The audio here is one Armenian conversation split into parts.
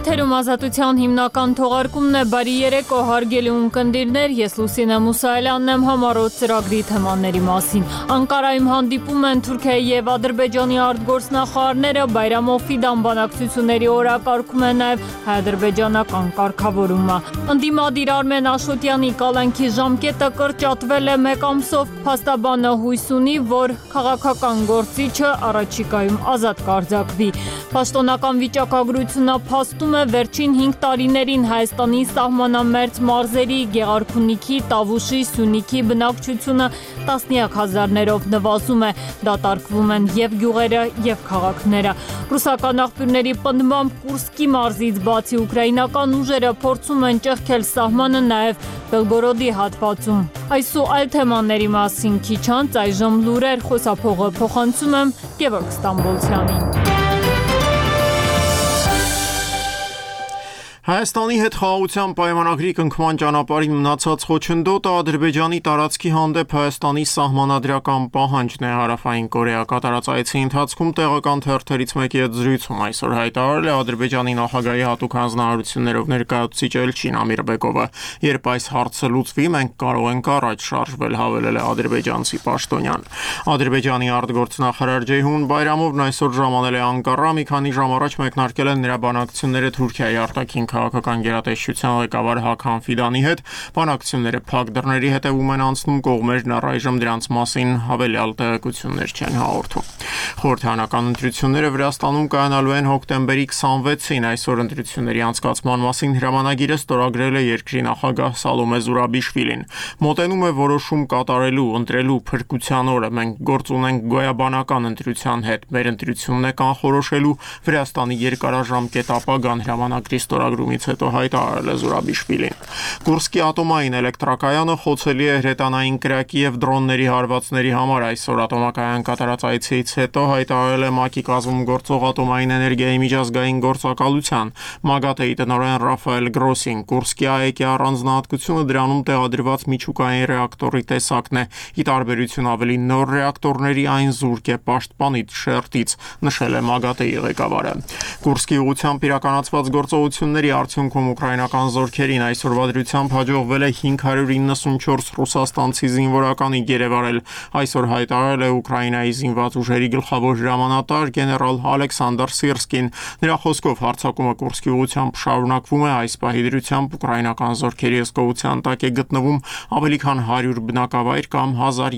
Եթերում ազատության հիմնական թողարկումն է, բարի երեկո հարգելի ունկնդիրներ, ես Լուսինե Մուսայելյանն եմ համառոտ ծրագրի թեմաների մասին։ Անկարայում հանդիպում են Թուրքիայի և Ադրբեջանի արտգործնախարարները, Բայրամով Ֆիդան բանակցությունների օրակարգում է նաև հայ-ադրբեջանական կարգավորումը։ Ընդդիմադիր Արմեն Աշոտյանի կալանքի ժամկետը կրճատվել է 1 ամսով, փաստաբանը հույս ունի, որ քաղաքական գործիչը առաջիկայում ազատ կարձակվի։ Պաշտոնական վիճակագրությունը փաստում է վերջին 5 տարիներին Հայաստանի սահմանամերձ մարզերի Գեղարքունիքի, Տավուշի, Սյունիքի բնակչությունը տասնյակ հազարներով նվազում է, դատարկվում են և գյուղերը, և քաղաքները։ Ռուսական աղբյուրների պնդմամբ Կուրսկի մարզից բացի ուկրաինական ուժերը փորձում են ճեղքել սահմանը նաև Բելգորոդի հատվածում։ Այս ու այլ թեմաների մասին քիչ անց այժմ լուրեր, խոսափողը փոխանցում եմ Գևորգ Ստամբոլցյանին։ Հայաստանի հետ խաղաղության պայմանագրի կնքման ճանապարհին մնացած խոչընդոտը Ադրբեջանի տարածքի հանդեպ Հայաստանի սահմանադրական պահանջն է, Հարավային Կորեա կատարած այցի ընթացքում տեղական թերթերից մեկի հետ զրույցում այսօր հայտարարել է Ադրբեջանի նախագահի հատուկ հանձնարարություններով ներկայացուցիչ Էլչին Ամիրբեկովը։ Երբ այս հարցը լուծվի, մենք կարող ենք առաջ շարժվել, հավելել է ադրբեջանցի պաշտոնյան։ Ադրբեջանի արտգործնախարար Ջեյհուն Բայրամովն այսօր ժամանել է Անկարա, մի քանի ժամ առաջ մեկնարկել են նրա բանակցությունները Թուրքիայի արտաքին քաղաքական գերատեսչության ղեկավար Հաքան Ֆիդանի հետ, բանակցությունները փակ դռների հետևում են անցնում, կողմերն առայժմ դրանց մասին հավելյալ տեղեկություններ չեն հաղորդում։ Խորհրդարանական ընտրությունները Վրաստանում կայանալու են հոկտեմբերի 26-ին, այսօր ընտրությունների անցկացման մասին հրամանագիրը ստորագրել է երկրի նախագահ Սալոմե Զուրաբիշվիլին։ Մոտենում է որոշում կատարելու, ընտրելու փրկության օրը, մենք գործ ունենք գոյաբանական ընտրության հետ, մեր ընտրությունն է կանխորոշելու Վրաստանի երկարաժամկետ ապագան, հրամանագրի ստորագրումից հետո հայտարարել է Զուրաբիշվիլին։ Կուրսկի ատոմային էլեկտրակայանը խոցելի է հրետանային կրակի և դրոնների հարվածների համար, այսօր ատոմակայան կատարած այցից հետո հայտարարել է ՄԱԿ-ի կազմում գործող ատոմային էներգիայի միջազգային գործակալության ՄԱԳԱՏԷ-ի տնօրեն Ռաֆայել Գրոսին։ Կուրսկի ԱԷԿ-ի առանձնահատկությունը դրանում տեղադրված միջուկային ռեակտորի տեսակն է, ի տարբերություն ավելի նոր ռեակտորների այն զուրկ է պաշտպանիչ շերտից, նշել է ՄԱԳԱՏԷ-ի ղեկավարը։ Կուրսկի ուղղությամբ իրականացված գործողությունների արդյունքում ուկրաինական զորքերին այսօրվա դրությամբ հաջողվել է 594 ռուսաստանցի զինվորականի գերեվարել, այսօր հայտարարել է Ուկրաինայի զինված ուժերի գլխավոր հրամանատար գեներալ Ալեքսանդր Սիրսկին։ Նրա խոսքով հարձակումը Կուրսկի ուղղությամբ շարունակվում է, այս պահի դրությամբ ուկրաինական զորքերի հսկողության տակ է գտնվում ավելի քան 100 բնակավայր կամ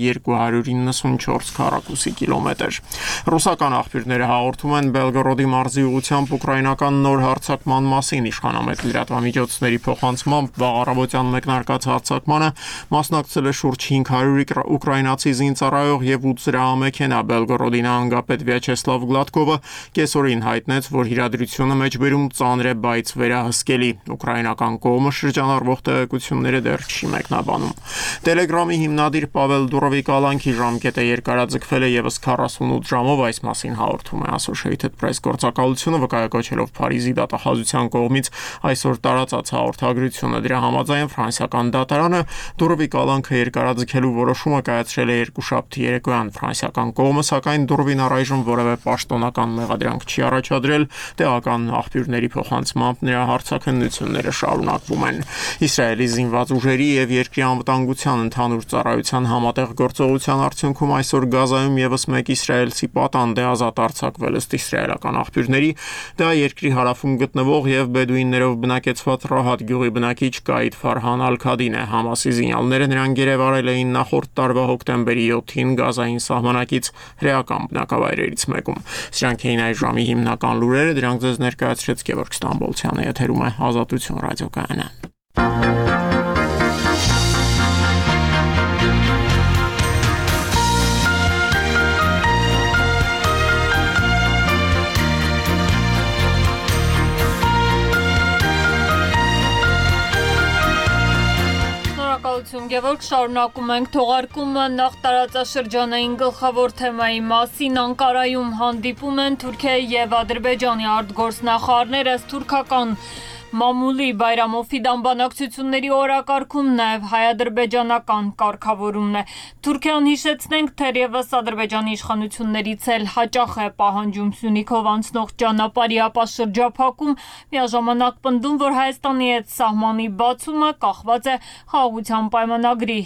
1294 քառակուսի կիլոմետր։ Ռուսական աղբյուրները հաղորդում են Բելգորոդի մարզի ուղղությամբ ուկրաինական նոր հարձակման մասին, իշխանամետ լրատվամիջոցների փոխանցմամբ վաղ առավոտյան մեկնարկած հարձակմանը մասնակցել է շուրջ 500 ուկրաինացի զինծառայող և 8 զրահամեքենա։ Բելգորոդի նահանգապետ Վյաչեսլավ Գլադկովը կեսօրին հայտնեց, որ իրադրությունը մեջբերում ծանր է, բայց վերահսկելի։ Ուկրաինական կողմը շրջանառվող տեղեկությունները դեռ չի մեկնաբանում։ Տելեգրամի հիմնադիր Պավել Դուրովի կալանքի ժամկետը երկարաձգվել է ևս 48 ժամով, այս մասին հաղորդում է Associated Press գործակալությունը, վկայակոչելով Փարիզի դատախազության կողմից այսօր տարածած հաղորդագրությունը։ Դրա համաձայն ֆրանսիական դատարանը Դուրովի կալանքը երկարաձգելու որոշումը կայացրել է երկուշաբթի երեկոյան։ Ֆրանսիական կողմը, սակայն Դուրովին առայժմ որևէ պաշտոնական մեղադրանք չի առաջադրել, տեղական աղբյուրների փոխանցմամբ նրա հարցաքննությունները շարունակվում են։ Իսրայելի զինված ուժերի և երկրի անվտանգության ընդհանուր ծառայության համատեղ գործողության արդյունքում այսօր Գազայում ևս մեկ իսրայելցի պատանդ է ազատ արձակվել, ըստ իսրայելական աղբյուրների, դա երկրի հարավում գտնվող և բեդուիններով բնակեցված Ռահատ գյուղի բնակիչ Կաիդ Ֆարհան Ալ-Քադին է։ Համասի զինյալները նրան գերեվարել էին նախորդ տարվա հոկտեմբերի 7-ին Գազային սահմանակից հրեական բնակավայրերից մեկում։ Սրանք էին այս ժամի հիմնական լուրերը, դրանք ձեզ ներկայացրեց Գևորգ Ստամբոլցյանը, եթերում է Ազատություն ռադիոկայանը։ Գևորգ, շարունակում ենք թողարկումը նախ տարածաշրջանային գլխավոր թեմայի մասին։ Անկարայում հանդիպում են Թուրքիայի և Ադրբեջանի արտգործնախարարները, ըստ թուրքական Մամուլի Բայրամովիդան բանակցությունների օրակարգում նաև հայ-ադրբեջանական կարգավորումն է։ Թուրքիան, հիշեցնենք, թերևս Ադրբեջանի իշխանություններից էլ հաճախ է պահանջում Սյունիքով անցնող ճանապարհի ապաշրջափակում, միաժամանակ պնդում, որ Հայաստանի հետ սահմանի բացումը կախված է խաղաղության պայմանագրի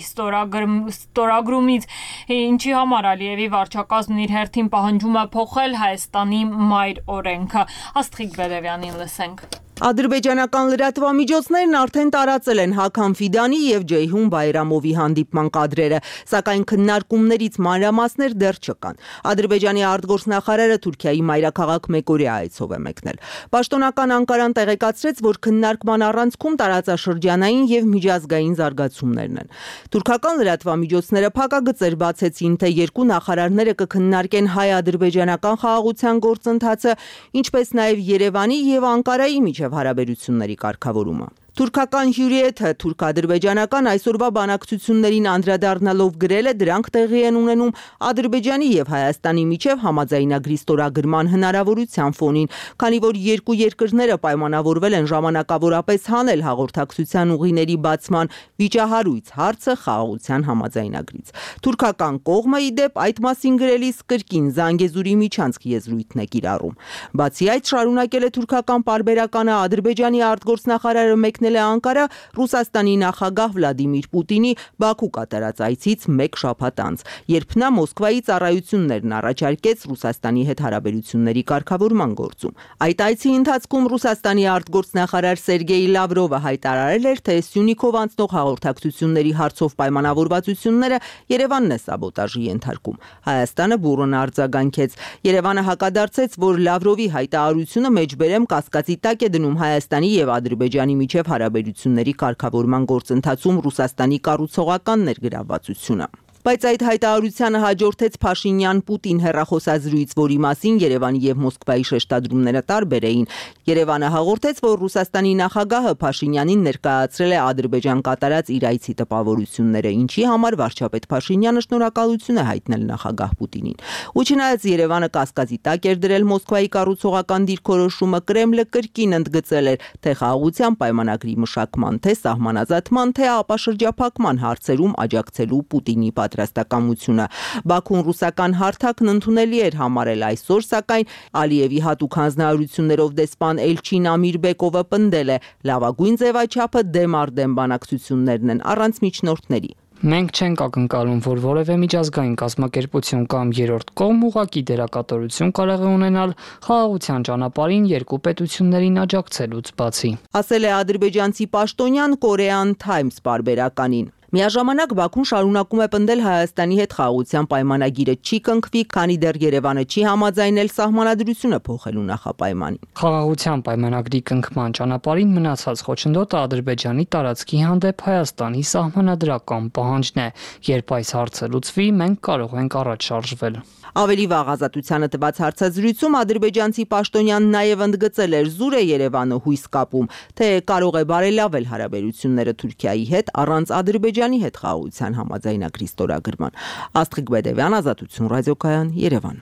ստորագրումից, ինչի համար Ալիևի վարչակազմն իր հերթին պահանջում է փոխել Հայաստանի մայր օրենքը։ Աստղիկ Բերևյանին լսենք։ Ադրբեջանական լրատվամիջոցներն արդեն տարածել են Հաքամ Ֆիդանի եւ Ջեյհուն Բայրամովի հանդիպման կադրերը, սակայն քննարկումներից մանրամասներ դեռ չկան։ Ադրբեջանի արտգործնախարարը Թուրքիայի մայրաքաղաք Մեկորիա այցով է մեկնել։ Պաշտոնական Անկարան տեղեկացրեց, որ քննարկման առանցքում տարածաշրջանային եւ միջազգային զարգացումներն են։ Թուրքական լրատվամիջոցները փակագծեր բացեցին, թե երկու նախարարները կքննարկեն հայ-ադրբեջանական խաղաղության գործընթացը, ինչպես նաեւ Երևանի եւ Անկարայի միջև հարաբերությունների կարգավորումը։ Թուրքական հյուրիեթը թուրք-ադրբեջանական այսօրվա բանակցություններին անդրադառնալով գրել է, դրանք տեղի են ունենում Ադրբեջանի եւ Հայաստանի միջև համաձայնագրի ստորագրման հնարավորության ֆոնին, քանի որ երկու երկրները պայմանավորվել են ժամանակավորապես հանել հաղորդակցության ուղիների բացման վիճահարույց հարցը խաղաղության համաձայնագրից։ Թուրքական կողմը, ի դեպ, այդ մասին գրելիս կրկին Զանգեզուրի միջանցք եզրույթն է կիրառում։ Բացի այդ, շարունակել է թուրքական պարբերականը Ադրբեջանի արտգործնախարարը մեկնել է Անկարա Ռուսաստանի նախագահ Վլադիմիր Պուտինի Բաքու կատարած այցից մեկ շաբաթ անց, երբ նա Մոսկվայի ծառայություններն առաջարկեց Ռուսաստանի հետ հարաբերությունների կարգավորման գործում։ Այդ այցի ընթացքում Ռուսաստանի արտգործնախարար Սերգեյ Լավրովը հայտարարել էր, թե Սյունիքով անցնող հաղորդակցությունների հարցով պայմանավորվածությունները Երևանն է սաբոտաժի ենթարկում։ Հայաստանը բուռն արձագանքեց։ Երևանը հակադարձեց, որ Լավրովի հայտարարությունը մեջբերեմ կասկածի տակ է դնում Հայաստանի եւ Ադրբեջանի միջև հարաբերությունների կարգավորման գործընթացում Ռուսաստանի կառուցողական ներգրավվածությունը։ Բայց այդ հայտարարությանը հաջորդեց Փաշինյան-Պուտին հեռախոսազրույց, որի մասին Երևանի եւ Մոսկվայի շեշտադրումները տարբեր էին։ Երևանը հաղորդեց, որ Ռուսաստանի նախագահը Փաշինյանին ներկայացրել է Ադրբեջան կատարած իր այցի տպավորությունները, ինչի համար վարչապետ Փաշինյանը շնորհակալություն է հայտնել նախագահ Պուտինին։ Ու չնայած Երևանը կասկածի տակ էր դրել Մոսկվայի կառուցողական դիրքորոշումը, Կրեմլը կրկին ընդգծել էր, թե խաղաղության պայմանագրի մշակման, թե սահմանազատման, թե ապաշրջափակման հարցերում աջակցելու Պուտինի պատրաստակամությունը։ Բաքուն ռուսական հարթակն ընդունելի էր համարել այսօր, սակայն Ալիևի հատուկ հանձնարարություններով դեսպան Էլչին Ամիրբեկովը պնդել է, լավագույն ձևաչափը դեմ առ դեմ բանակցություններն են առանց միջնորդների։ Մենք չենք ակնկալում, որ որևէ միջազգային կազմակերպություն կամ երրորդ կողմ ուղղակի դերակատարություն կարող է ունենալ խաղաղության ճանապարհին երկու պետություններին աջակցելուց բացի, ասել է ադրբեջանցի պաշտոնյան Korean Times պարբերականին։ Միաժամանակ Բաքուն շարունակում է պնդել Հայաստանի հետ խաղաղության պայմանագիրը չի կնքվի, քանի դեռ Երևանը չի համաձայնել սահմանադրությունը փոխելու նախապայմանին։ Խաղաղության պայմանագրի կնքման ճանապարհին մնացած խոչընդոտը Ադրբեջանի տարածքի հանդեպ Հայաստանի սահմանադրական պահանջն է։ Երբ այս հարցը լուծվի, մենք կարող ենք առաջ շարժվել։ Ավելի վաղ Ազատությանը տված հարցազրույցում ադրբեջանցի պաշտոնյան նաև ընդգծել էր զուր է Երևանը հույս կապում, թե կարող է բարելավել հարաբերությունները Թուրքիայի հետ առանց Ադրբեջանի հետ խաղաղության համաձայնագրի ստորագրման։ Աստղիկ Բեդևյան, Ազատություն ռադիոկայան, Երևան։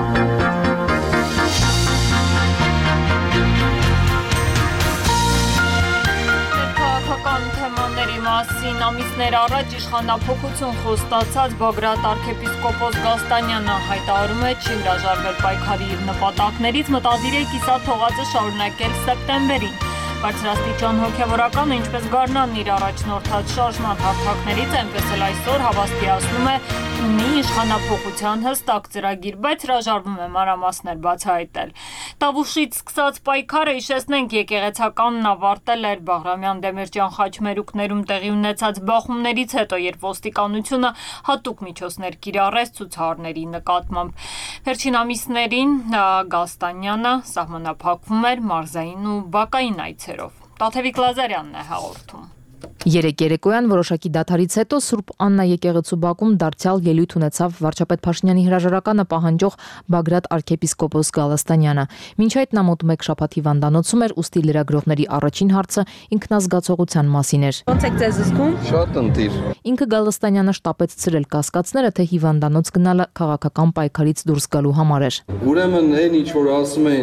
Մասին ամիսներ առաջ իշխանափոխություն խոստացած Բագրատ arczepiskopos Գալստանյանը հայտարարում է չի հրաժարվել պայքարի իր նպատակներից, մտադիր է կիսաթողածը շարունակել սեպտեմբերին։ Բարձրաստիճան հոգևորական, ինչպես Գառնանն իր առաջնորդած շարժման հարթակներից, այնպես էլ այսօր հավաստիացնում է ունի իշխանափոխության հստակ ծրագիր, բայց հրաժարվում է մանրամասներ բացահայտել։ Տավուշից սկսած պայքարը, հիշեցնենք, եկեղեցականն ավարտել էր Բաղրամյան Դեմիրճյան խաչմերուկներում տեղի ունեցած բախումներից հետո, երբ ոստիկանությունը հատուկ միջոցներ կիրառեց ցուցարարների նկատմամբ։ Վերջին ամիսներին Գալստանյանը սահմանափակվում էր մարզային ու բակային այցերով։ Տաթևիկ Լազարյանն է հաղորդում։ Երեկ երեկոյան որոշակի դադարից հետո Սուրբ Աննա եկեղեցու բակում դարձյալ ելույթ ունեցավ վարչապետ Փաշինյանի հրաժարականը պահանջող Բագրատ arczepiskopos Գալստանյանը։ Մինչ այդ նա մոտ 1 շաբաթ հիվանդանոցում էր, ուստի լրագրողների առաջին հարցը ինքնազգացողության մասին էր։ Ոնց եք ձեզ զգում։ Շատ ընտիր։ Ինքը Գալստանյանը շտապեց ցրել կասկածները, թե հիվանդանոց գնալը քաղաքական պայքարից դուրս գալու համար էր։ Ուրեմն այն ինչ որ ասում են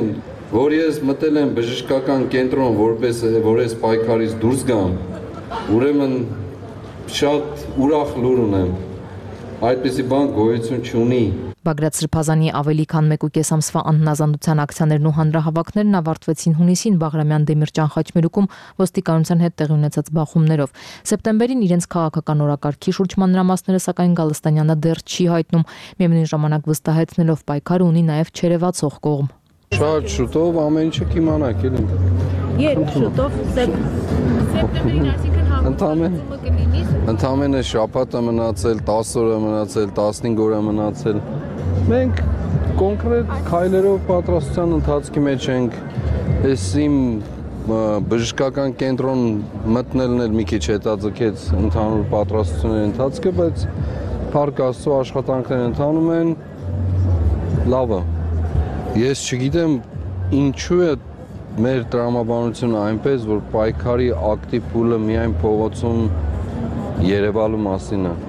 որ ես մտել եմ բժշկական կենտրոն որ ես պայքարից դուրս գամ, ուրեմն շատ ուրախ լուր ունեմ, այդպիսի բան գոյություն չունի։ Բագրատ Սրբազանի ավելի քան 1.5 ամսվա անհնազանդության ակցիաներն ու հանրահավաքներն ավարտվեցին հունիսին Բաղրամյան Դեմիրճան խաչմերուկում ոստիկանության հետ տեղի ունեցած բախումներով։ Սեպտեմբերին իրենց քաղաքական օրակարգի շուրջ մանրամասները սակայն Գալստանյանը դեռ չի հայտնում, միևնույն ժամանակ վստահեցնելով պայքարը ունի նաև չերևացող կողմ։ Շատ շուտով ամեն ինչը կիմանաք էլի։ Երբ շուտով Սեպտեմբերին, այսինքն Ընդամենը շաբաթ է մնացել, 10 օր է մնացել, 15 օր է մնացել։ Մենք կոնկրետ քայլերով պատրաստության ընթացքի մեջ ենք։ Այս իմ բժշկական կենտրոն մտնելն էլ մի քիչ հետաձգեց ընդհանուր պատրաստությունների ընթացքը, բայց Փառք Աստծո աշխատանքները ընթանում են։ Լավ է։ Ես չգիտեմ ինչու է մեր տրամաբանությունը այնպես, որ պայքարի ակտիվ փուլը միայն փողոցում երևալու մասին է։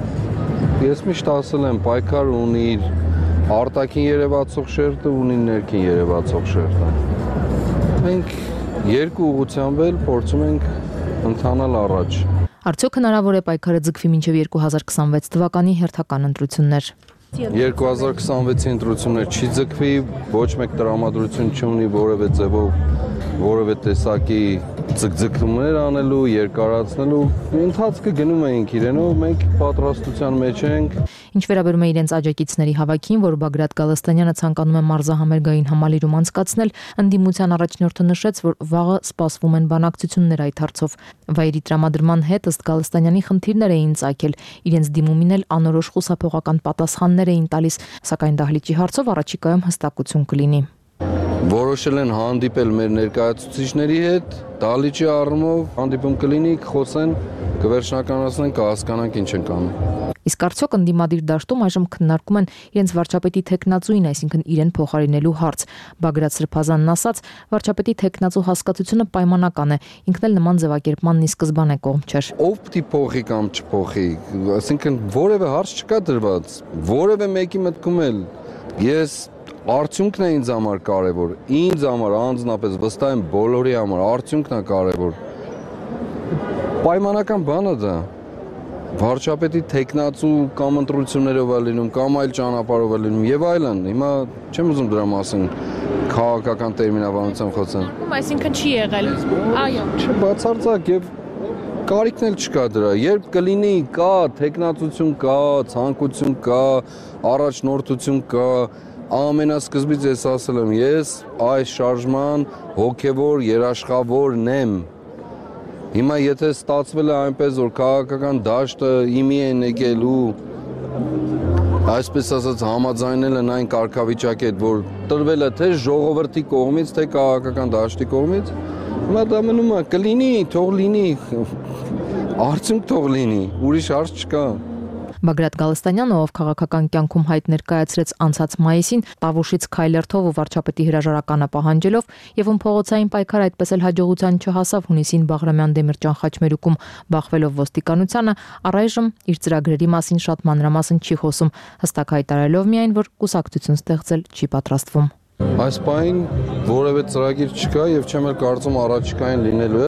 Ես միշտ ասել եմ, պայքարը ունի իր արտաքին երևացող շերտը, ունի ներքին երևացող շերտը։ Մենք երկու ուղղությամբ էլ փորձում ենք ընթանալ առաջ։ Արդյոք հնարավոր է պայքարը ձգվի մինչև 2026 թվականի հերթական ընտրություններ։ 2026-ի ընտրություններ չի ձգվի, ոչ մեկ տրամադրություն չունի որևէ ձևով որևէ տեսակի ձգձգումներ անելու, երկարացնելու, ընթացքը գնում ենք իրենով, մենք պատրաստության մեջ ենք։ Ինչ վերաբերում է իրենց աջակիցների հավաքին, որ Բագրատ Գալստանյանը ցանկանում է մարզահամերգային համալիրում անցկացնել, ընդդիմության առաջնորդը նշեց, որ վաղը սպասվում են բանակցություններ այդ հարցով։ Վայրի տրամադրման հետ ըստ Գալստանյանի խնդիրներ էին ծագել, իրենց դիմումին էլ անորոշ խուսափողական պատասխաններ էին տալիս, սակայն դահլիճի հարցով առաջիկայում հստակություն կլինի։ Որոշել են հանդիպել մեր ներկայացուցիչների հետ, դահլիճի առումով հանդիպում կլինի, կխոսեն, կվերջնականացնեն, կհասկանանք ինչ ենք անում։ Իսկ արդյոք ընդդիմադիր դաշտում այժմ քննարկում են իրենց վարչապետի թեկնածուին, այսինքն իրեն փոխարինելու հարց։ Բագրատ Սրբազանն ասաց, վարչապետի թեկնածու հասկացությունը պայմանական է, ինքն էլ նման ձևակերպմանն ի սկզբանե կողմ չէր։ Ով պիտի փոխի կամ չփոխի, այսինքն որևէ հարց չկա դրված, որևէ մեկի մտքում էլ ես արդյունքն է ինձ համար կարևոր, ինձ համար անձնապես վստահ եմ բոլորի համար արդյունքն է կարևոր։ Պայմանական բան է դա։ Վարչապետի թեկնածու կամ ընտրություններով է լինում, կամ այլ ճանապարհով է լինում եւ այլն։ Հիմա չեմ ուզում դրա մասին քաղաքական տերմինաբանությամբ խոսեմ։ Այսինքն չի եղել։ Այո։ Չբացարձակ եւ կարիքն էլ չկա դրա։ Երբ կլինի, կա թեկնածություն, կա ցանկություն, կա առաջնորդություն, կա ամենասկզբից ես ասել եմ, ես այս շարժման հոգևոր երաշխավորն եմ։ Հիմա եթե ստացվել է այնպես, որ քաղաքական դաշտը իմի են եկել ու այսպես ասած համաձայնել են այն կարգավիճակի հետ, որ տրվել է թե ժողովրդի կողմից, թե քաղաքական դաշտի կողմից, հիմա դա մնում է, կլինի, թող լինի, արդյունք թող լինի, ուրիշ հարց չկա։ Բագրատ Գալստանյանը, ով քաղաքական կյանքում հայտ ներկայացրեց անցած մայիսին, Տավուշից քայլերթով ու վարչապետի հրաժարականը պահանջելով եւ ում փողոցային պայքարը այդպես էլ հաջողության չհասավ հունիսին Բաղրամյան Դեմիրճան խաչմերուկում բախվելով ոստիկանությանը, առայժմ իր ծրագրերի մասին շատ մանրամասն չի խոսում, հստակ հայտարարելով միայն, որ կուսակցություն ստեղծել չի պատրաստվում։ Այս պահին որևէ ծրագիր չկա եւ չեմ էլ կարծում առաջիկային լինելու է։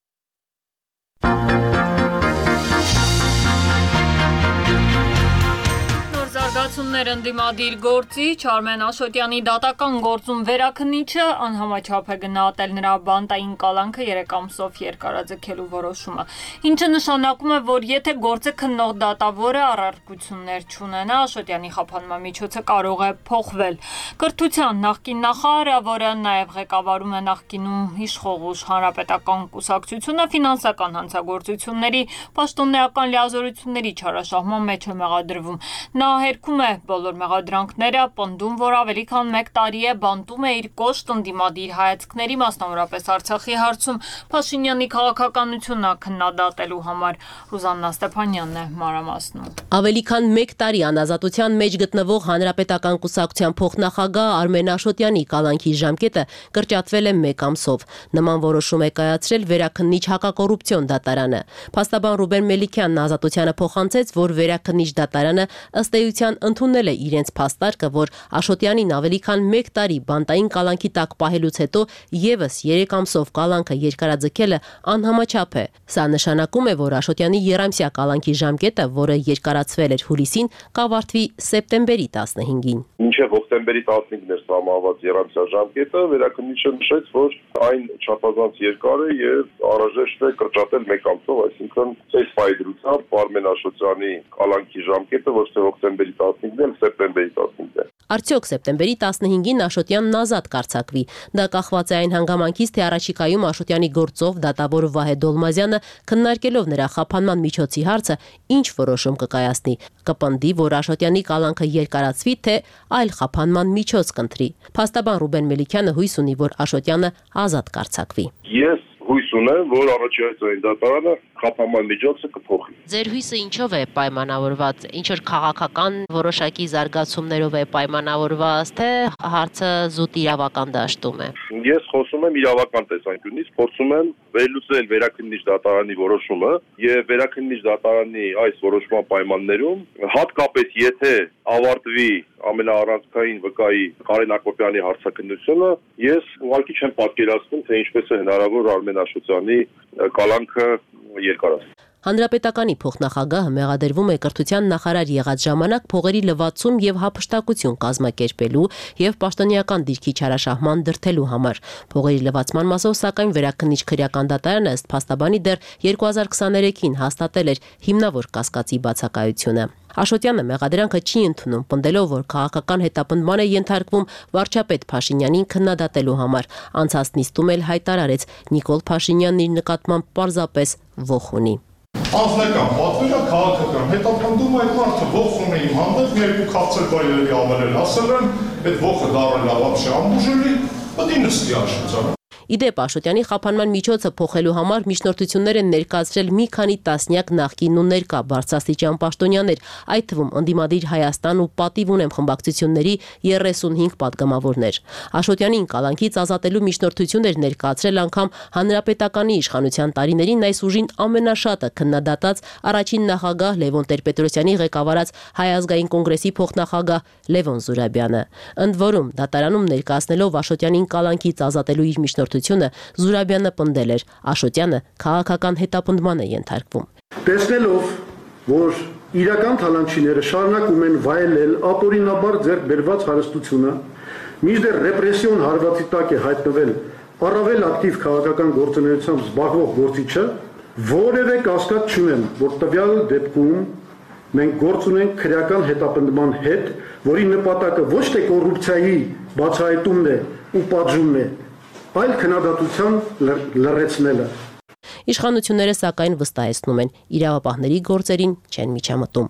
Ընդդիմադիր գործիչ Արմեն Աշոտյանի դատական գործում վերաքննիչը անհամաչափ է գնահատել նրա բանտային կալանքը 3 ամսով երկարաձգելու որոշումը, ինչը նշանակում է, որ եթե գործը քննող դատավորը առարկություններ չունենա, Աշոտյանի խափանման միջոցը կարող է փոխվել։ Կրթության նախկին նախարարը, որը նաև ղեկավարում է նախկինում իշխող ուժ Հանրապետական կուսակցությունը, ֆինանսական հանցագործությունների, պաշտոնեական լիազորությունների չարաշահման մեջ է մեղադրվում։ Նա հերքում է բոլոր մեղադրանքները, պնդում, որ ավելի քան 1 տարի է բանտում է իր կոշտ ընդդիմադիր հայացքների, մասնավորապես Արցախի հարցում Փաշինյանի քաղաքականությունը քննադատելու համար։ Ռուզաննա Ստեփանյանն է մանրամասնում։ Ավելի քան 1 տարի անազատության մեջ գտնվող Հանրապետական կուսակցության փոխնախագահ Արմեն Աշոտյանի կալանքի ժամկետը կրճատվել է 1 ամսով։ Նման որոշում է կայացրել վերաքննիչ հակակոռուպցիոն դատարանը։ Փաստաբան Ռուբեն Մելիքյանն Ազատությանը փոխանցեց, որ վերաքննիչ դատարանը ըստ էության ընդունել ընդունել է իրենց փաստարկը, որ Աշոտյանին ավելի քան 1 տարի բանտային կալանքի տակ պահելուց հետո եւս 3 ամսով կալանքը երկարաձգելը անհամաչափ է։ Սա նշանակում է, որ Աշոտյանի երամսյա կալանքի ժամկետը, որը երկարացվել էր հուլիսին, կավարտվի սեպտեմբերի 15-ին։ Մինչև հոկտեմբերի 15-ն էր սահմանված երամսյա ժամկետը, վերաքննիչը նշեց, որ այն չափազանց երկար է եւ անհրաժեշտ է կրճատել 1 ամսով, այսինքն այս ֆայդրությամբ Արմեն Աշոտյանի կալանքի ժամկետը ոչ թե հոկտեմբերի 15-ն է, սեպտեմբերի 15-ն է։ Արդյոք սեպտեմբերի 15-ին Աշոտյանն ազատ կարձակվի։ Դա կախված է այն հանգամանքից, թե առաջիկայում Աշոտյանի գործով դատավոր Վահե Դոլմազյանը քննարկելով նրա խափանման միջոցի հարցը ինչ որոշում կկայացնի։ Կպնդի, որ Աշոտյանի կալանքը երկարացվի, թե այլ խափանման միջոց կընտրի։ Փաստաբան Ռուբեն Մելիքյանը հույս ունի, որ Աշոտյանը ազատ կարձակվի։ Ես հույս ունեմ, որ առաջիկայում դատարանը խափանման միջոցը կփոխի։ Ձեր հույսը ինչով է պայմանավորված, ինչ որ քաղաքական որոշակի զարգացումներով է պայմանավորված, թե հարցը զուտ իրավական դաշտում է։ Ես խոսում եմ իրավական տեսանկյունից, փորձում եմ վերլուծել վերաքննիչ դատարանի որոշումը եւ վերաքննիչ դատարանի այս որոշման պայմաններում, հատկապես եթե ավարտվի ամենաառանցքային վկայի Կարեն Ակոպյանի հարցաքննությունը, ես ուղղակի չեմ պատկերացնում, թե ինչպես է հնարավոր Արմեն Աշոտյանի կալանքը երկարացնել։ Հանրապետականի փոխնախագահը մեղադրվում է կրթության նախարար եղած ժամանակ փողերի լվացում եւ հափշտակություն կազմակերպելու եւ պաշտոնեական դիրքի չարաշահման դրդելու համար։ Փողերի լվացման մասով սակայն վերաքննիչ քրեական դատարանը ըստ փաստաբանի դեռ 2023-ին հաստատել էր հիմնավոր կասկածի բացակայությունը։ Աշոտյանը մեղադրանքը չի ընդունում, պնդելով, որ քաղաքական հետապնդման է ենթարկվում վարչապետ Փաշինյանին քննադատելու համար։ Անցած նիստում էլ հայտարարեց Նիկոլ Փաշինյանն իր նկատմամբ պարզապես ոխ ունի։ Անձնական պատվերը քաղաքական հետապնդում այդ մարդը ոխ ունի իմ հանդեպ, երկու քաղցր բայրերի ավերել ասել են, այդ ոխը դարել ավաբշե ամբուժելի, պետք է նստի Աշոտյանը։ Իդեպ Աշոտյանի խափանման միջոցը փոխելու համար միջնորդություններ են ներկայացրել մի քանի տասնյակ նախկին ու ներկա բարձրաստիճան պաշտոնյաներ, այդ թվում ընդդիմադիր Հայաստան ու Պատիվ ունեմ խմբակցությունների 35 պատգամավորներ։ Աշոտյանին կալանքից ազատելու միջնորդություն էր ներկայացրել անգամ հանրապետականի իշխանության տարիներին այս ուժին ամենաշատը քննադատած առաջին նախագահ Լևոն Տեր-Պետրոսյանի ղեկավարած Հայ ազգային կոնգրեսի փոխնախագահ Լևոն Զուրաբյանը։ Ընդ որում դատարանում ներկայացնելով Աշոտյանին կալանքից ազատելու իր միջնորդությունը Զուրաբյանը պնդել էր Աշոտյանը քաղաքական հետապնդման է ենթարկվում։ Տեսնելով, որ իրական թալանչիները շարունակում են վայելել ապօրինաբար ձեռք բերված հարստությունը, մինչդեռ ռեպրեսիոն հարվածի տակ է հայտնվել առավել ակտիվ քաղաքական գործունեությամբ զբաղվող գործիչը, որևէ կասկած չունեմ, որ տվյալ դեպքում մենք գործ ունենք քրեական հետապնդման հետ, որի նպատակը ոչ թե կոռուպցիայի բացահայտումն է ու պատժումն է, այլ քննադատության լրացնելը։ Իշխանությունները սակայն վստահեցնում են, իրավապահների գործերին չեն միջամտում։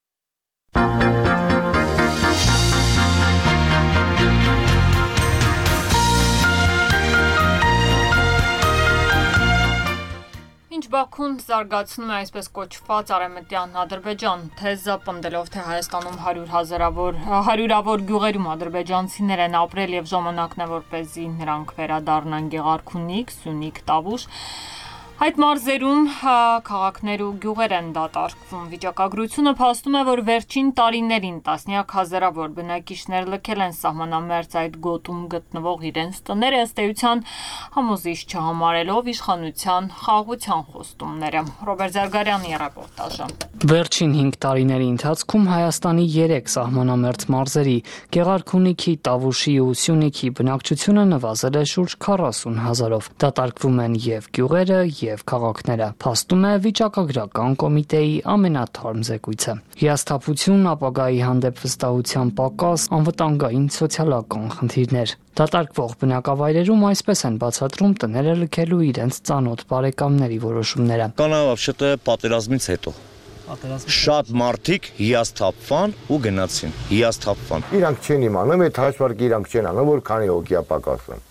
Ինչ Բաքուն զարգացնում է այսպես կոչված արևմտյան Ադրբեջան թեզը, պնդելով, թե Հայաստանում հարյուրավոր գյուղերում ադրբեջանցիներ են ապրել եւ ժամանակն է, որպեսզի նրանք վերադառնան Գեղարքունիք, Սյունիք, Տավուշ։ Այդ մարզերում քաղաքներ ու գյուղեր են դատարկվում։ Վիճակագրությունը փաստում է, որ վերջին տարիներին տասնյակ հազարավոր բնակիչներ լքել են սահմանամերձ այդ գոտում գտնվող իրենց տները, ըստ էության համոզիչ չհամարելով իշխանության խաղաղության խոստումները։ Ռոբերտ Զարգարյանի ռեպորտաժը։ Վերջին 5 տարիների ընթացքում Հայաստանի 3 սահմանամերձ մարզերի՝ Գեղարքունիքի, Տավուշի ու Սյունիքի բնակչությունը նվազել է շուրջ 40,000-ով։ Դատարկվում են եւ գյուղերը, եւ քաղաքները, փաստում է վիճակագրական կոմիտեի ամենաթարմ զեկույցը։ Հիասթափություն, ապագայի հանդեպ վստահության պակաս, անվտանգային սոցիալական խնդիրներ։ Դատարկվող բնակավայրերում այսպես են բացատրում տները լքելու իրենց ծանոթ բարեկամների որոշումները։ Կանավավշտը պատերազմից հետո շատ մարդիկ հիասթափվան ու գնացին, հիասթափվան։ Իրանք չեն իմանում, այդ հաշվարկը իրանք չեն անում, որ քանի հոգի է պակասն։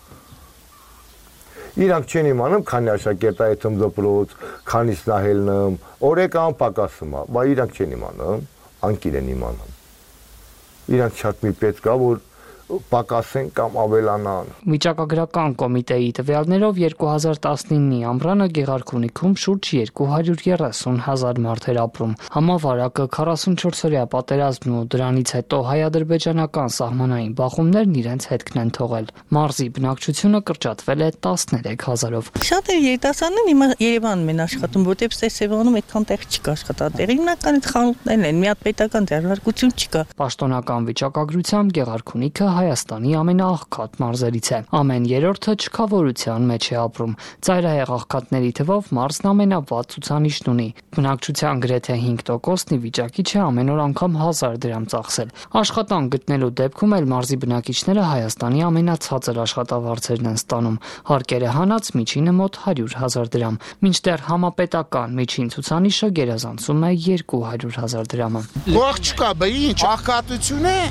Իրանք չեն իմանում, քանի աշակերտայթում դպրոց, քանի սնահելնım, օրեկան պակասում է, բայց իրանք չեն իմանում, անկիր են իմանում։ Իրանք շատ մի պետք է, որ պակասեն կամ ավելանան։ Վիճակագրական կոմիտեի տվյալներով 2019-ի ամռանը Գեղարքունիքում շուրջ 230,000 մարդ էր ապրում։ Համավարակը 44-օրյա պատերազմն ու դրանից հետո հայ-ադրբեջանական սահմանային բախումներն իրենց հետքն են թողել։ Մարզի բնակչությունը կրճատվել է 13,000-ով։ Շատ երիտասարդներ հիմա Երևանում են աշխատում, որտեղ Սևանում այդքան տեղ չկա աշխատատեղ։ Հիմնական այդ խանութներն են, մի հատ պետական դժվարություն չկա։ Պաշտոնական վիճակագրությամբ Գեղարքունիքը Հայաստանի ամենաաղքատ մարզերից է։ Ամեն երրորդը չքավորության մեջ է ապրում։ Ծայրահեղ աղքատների թվով մարզն ամենավատ ցուցանիշն ունի։ Բնակչության գրեթե 5%-ն ի վիճակի չէ ամեն օր անգամ 1000 դրամ ծախսել։ Աշխատանք գտնելու դեպքում էլ մարզի բնակիչները Հայաստանի ամենացածր աշխատավարձերն են ստանում։ Հարկերը հանած միջինը մոտ 100,000 դրամ, մինչդեռ համապետական միջին ցուցանիշը գերազանցում է 200,000 դրամը։ Ող չկա, բա ինչ աղքատություն է։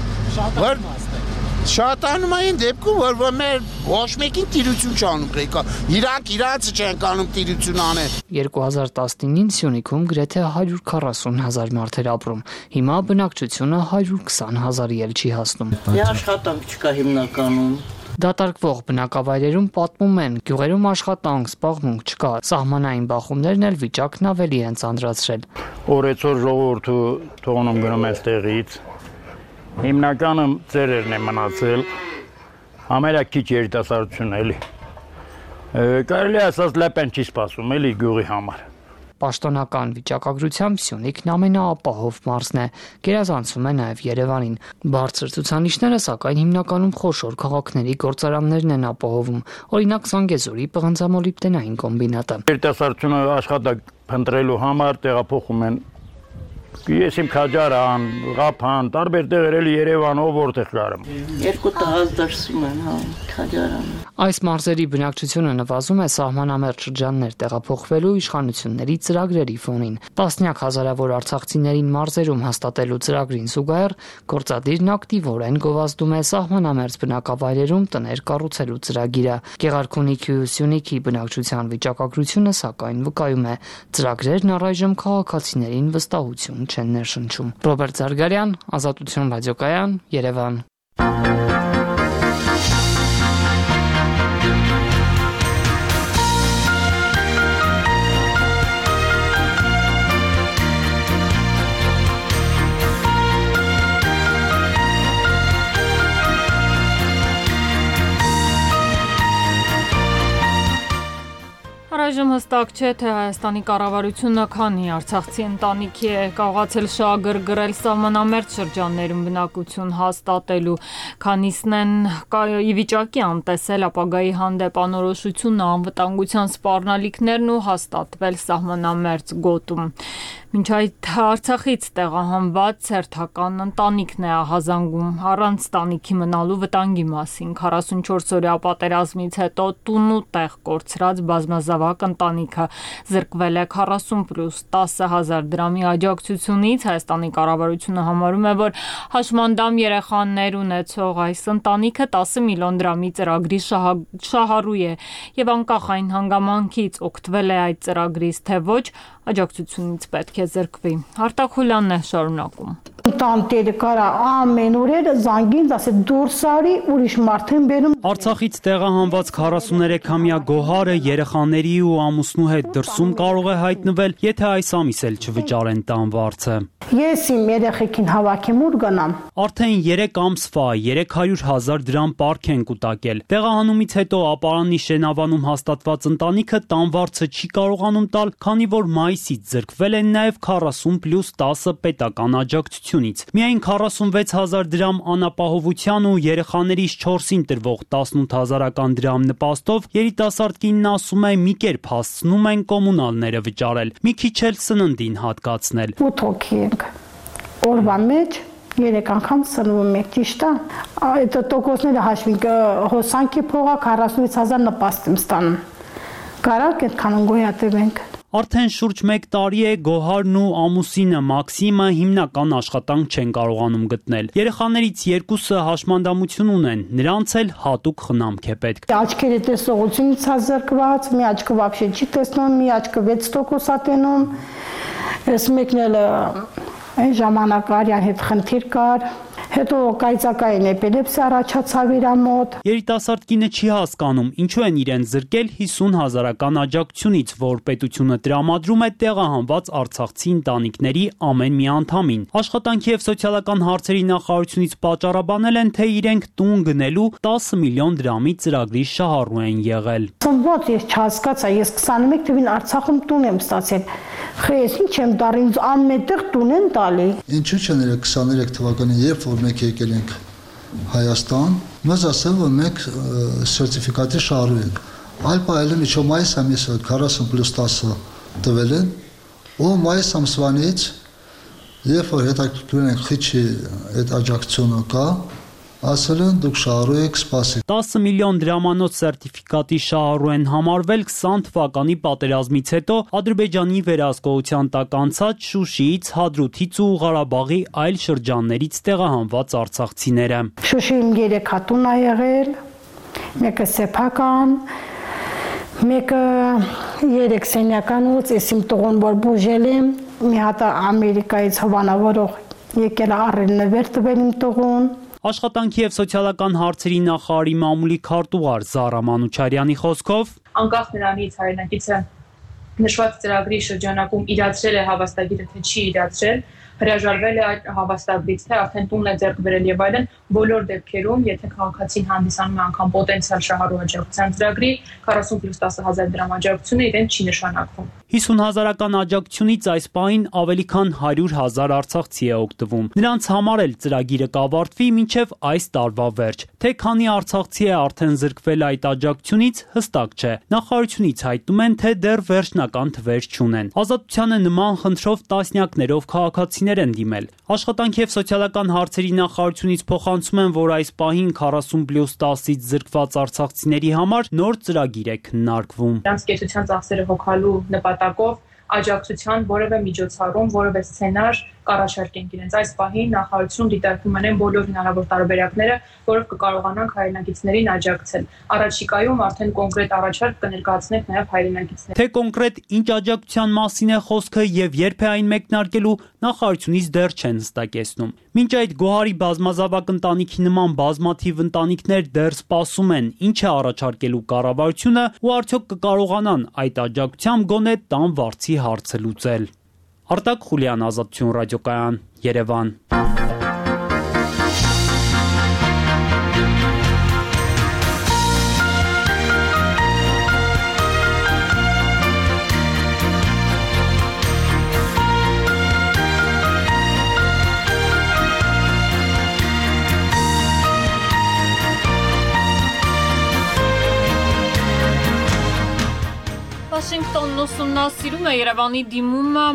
Շատանում այն դեպքում, որ մեր ոչ մեկին տիրություն չանում ղեկա, իրանք իրանցը չեն կանում տիրություն անել։ 2019-ին Սյունիքում գրեթե 140,000 մարդ էր ապրում, հիմա բնակչությունը 120,000-ի էլ չի հասնում։ Աշխատանք չկա հիմնականում։ Դատարկվող բնակավայրերում պատմում են, գյուղերում աշխատանք, զբաղմունք չկա, սահմանային բախումներն էլ վիճակն ավելի են ծանրացրել։ Օրեցօր ժողովուրդը թողնում գնում է տեղից։ Հիմնականը ծերերն են մնացել, համարյա քիչ երիտասարդություն էլի։ Կարելի ասած լեպեն չի սպասում էլի գյուղի համար։ Պաշտոնական վիճակագրությամբ Սյունիքն ամենաապահով մարզն է, գերազանցում է նաև Երևանին։ Բարձր ցուցանիշները սակայն հիմնականում խոշոր քաղաքների գործարաններն են ապահովում, օրինակ Զանգեզուրի պղնձամոլիբդենային կոմբինատը։ Երիտասարդությունը աշխատանք փնտրելու համար տեղափոխում են Ես իմ Քաջարան, Ղափան, տարբեր տեղեր էլի Երևան, ով որտեղ կարում։ Երկու տղաս դրսում են, հա, Քաջարանը։ Այս մարզերի բնակչությունը նվազում է սահմանամերձ շրջաններ տեղափոխվելու իշխանությունների ծրագրերի ֆոնին։ Տասնյակ հազարավոր արցախցիներին մարզերում հաստատելու ծրագրին զուգահեռ գործադիրն ակտիվորեն գովազդում է սահմանամերձ բնակավայրերում տներ կառուցելու ծրագիրը։ Գեղարքունիքի ու Սյունիքի բնակչության վիճակագրությունը սակայն վկայում է, ծրագրերն առայժմ քաղաքացիներին վստահություն չեն ներշնչում։ Ռոբերտ Զարգարյան, Ազատություն ռադիոկայան, Երևան։ Այժմ հստակ չէ, թե Հայաստանի կառավարությունը քանի արցախցի ընտանիքի է կարողացել շահագրգռել սահմանամերձ շրջաններում բնակություն հաստատելու, քանիսն են ի վիճակի անտեսել ապագայի հանդեպ անորոշությունն, անվտանգության սպառնալիքներն ու հաստատվել սահմանամերձ գոտում։ Մինչ այդ Արցախից տեղահանված հերթական ընտանիքն է ահազանգում առանց տանիքի մնալու վտանգի մասին։ 44-օրյա պատերազմից հետո տուն ու տեղ կորցրած բազմազավակ ընտանիքը զրկվել է 40+10,000 դրամի աջակցությունից։ Հայաստանի կառավարությունը համարում է, որ հաշմանդամ երեխաներ ունեցող այս ընտանիքը 10 միլիոն դրամի ծրագրի շահառու է եւ անկախ այն հանգամանքից օգտվել է այդ ծրագրից թե ոչ, աջակցությունից պետք է զրկվի։ Արտակոլյանն է շարունակում։ Տանտերը կարա ամեն օրերը զանգին ասել դուրս արի ուրիշ մարդ են բերում։ Արցախից տեղահանված 43-ամյա Գոհարը երեխաների ու ամուսնու հետ դրսում կարող է հայտնվել, եթե այս ամիս էլ չվճարեն տան վարձը։ Ես իմ երեխեքին հավաքեմ ուր գնամ։ Արդեն 3 ամսվա 300,000 դրամ պարկ են կուտակել։ Տեղահանումից հետո ապարանի Շենավանում հաստատված ընտանիքը տան վարձը չի կարողանում տալ, քանի որ մայիսից զրկվել են նաև 40+10 պետական աջակցությունից։ Միայն 46,000 դրամ անապահովության ու երեխաներից 4-ին տրվող 18,000 դրամ նպաստով երիտասարդ կինն ասում է մի կերպ հասցնում են կոմունալները վճարել, մի քիչ էլ սննդին հատկացնել։ 8 հոգի ենք օրվա մեջ 3 անգամ սնվում եք, ճիշտ է։ Այդ տոկոսները հաշվին հոսանքի փողա 46,000 նպաստ եմ ստանում։ Կարակ այդքան գոյատևենք։ Արդեն շուրջ 1 տարի է Գոհարն ու ամուսինը Մաքսիմը հիմնական աշխատանք չեն կարողանում գտնել։ Երեխաներից երկուսը հաշմանդամություն ունեն, նրանց էլ հատուկ խնամք է պետք։ Աչքերի տեսողությունից է զրկված, մի աչքը вообще չի տեսնում, մի աչքը 6% է տենում։ Այս մեկն էլ այն ժամանակ արյան հետ խնդիր կար, Հետո կայծակային էպիլեպսիա առաջացավ իր մոտ։ Երիտասարդ կինը չի հասկանում, ինչու են իրեն զրկել 50,000-ական աջակցությունից, որ պետությունը տրամադրում է տեղահանված արցախցի ընտանիքների ամեն մի անդամին։ Աշխատանքի եւ սոցիալական հարցերի նախարարությունից պատճառաբանել են, թե իրենք տուն գնելու 10 միլիոն դրամի ծրագրի շահառու են եղել։ Ոնց ես չհասկացա, ես 21 թվին Արցախում տուն եմ ստացել։ Խես ինչ եմ տալի, ինձ ամենտեղ տուն են տալի։ Ինչու՞ չեն 23 թվականին, երբ որ մենք եկել ենք Հայաստան, մեզ ասել որ մենք սերտիֆիկատի շահառու ենք։ Այլ պայելում իջո մայիս ամիսը 40+10 տվել են, ու մայիս ամսվանից երբ որ հետաքրքրում ենք խիչի այդ աջակցությունը կա, ասել են դուք շահառու եք, սպասեք։ 10 միլիոն դրամանոց սերտիֆիկատի շահառու են համարվել 20 թվականի պատերազմից հետո Ադրբեջանի վերահսկողության տակ անցած Շուշիից, Հադրութից ու Ղարաբաղի այլ շրջաններից տեղահանված արցախցիները։ Շուշիում 3 հատուն ա եղել, մեկը սեփական, մեկը 3 սենյականոց, ես իմ տղուն որ բուժել եմ, մի հատ Ամերիկայից հովանավորող եկել առել նվեր տվել իմ տղուն։ Աշխատանքի եւ սոցիալական հարցերի նախարարի մամուլի քարտուղար Զարա Մանուչարյանի խոսքով անկախ նրանից հայրենակիցը նշված ծրագրի շրջանակում իրացրել է հավաստագիրը, թե չի իրացրել, հրաժարվել է այդ հավաստագրից, թե արդեն տունն է ձեռք բերել եւ այլն, բոլոր դեպքերում, եթե քաղաքացին հանդիսանում է անգամ պոտենցիալ շահառու աջակցության ծրագրի 40+10,000 դրամ աջակցությունը իրեն չի նշանակվում։ 50,000-ական աջակցությունից այս պահին ավելի քան 100,000 արցախցի է օգտվում։ Նրանց համար էլ ծրագիրը կավարտվի մինչև այս տարվա վերջ։ Թե քանի արցախցի է արդեն զրկվել այդ աջակցությունից, հստակ չէ։ Նախարարությունից հայտնում են, թե դեռ վերջնական թվեր չունեն։ Ազատությանը նման խնդրով տասնյակներով քաղաքացիներ են դիմել։ Աշխատանքի եւ սոցիալական հարցերի նախարարությունից փոխանցում են, որ այս պահին 40+10-ից զրկված արցախցիների համար նոր ծրագիր է քննարկվում։ Նրանց կեցության ծախսերը հոգալու նպատակով աջակցության որևէ միջոցառում, որևէ սցենար կառաջարկենք իրենց։ Այս պահին նախարարությունում դիտարկում են բոլոր հնարավոր տարբերակները, որով կկարողանանք հայրենակիցներին աջակցել։ Առաջիկայում արդեն կոնկրետ առաջարկ կներկայացնենք նաև հայրենակիցներին։ Թե կոնկրետ ինչ աջակցության մասին է խոսքը եւ երբ է այն մեկնարկելու, նախարարությունից դեռ չեն հստակեցնում։ Մինչ այդ Գոհարի բազմազավակ ընտանիքի նման բազմաթիվ ընտանիքներ դեռ սպասում են, ինչ է առաջարկելու կառավարությունը ու արդյոք կկարողանան այդ աջակցությամբ գոնե տան վարձի հարցը լուծել։ Արտակ Խուլյան, Ազատություն ռադիոկայան, Երևան։ Վաշինգտոնն ուսումնասիրում է Երևանի դիմումը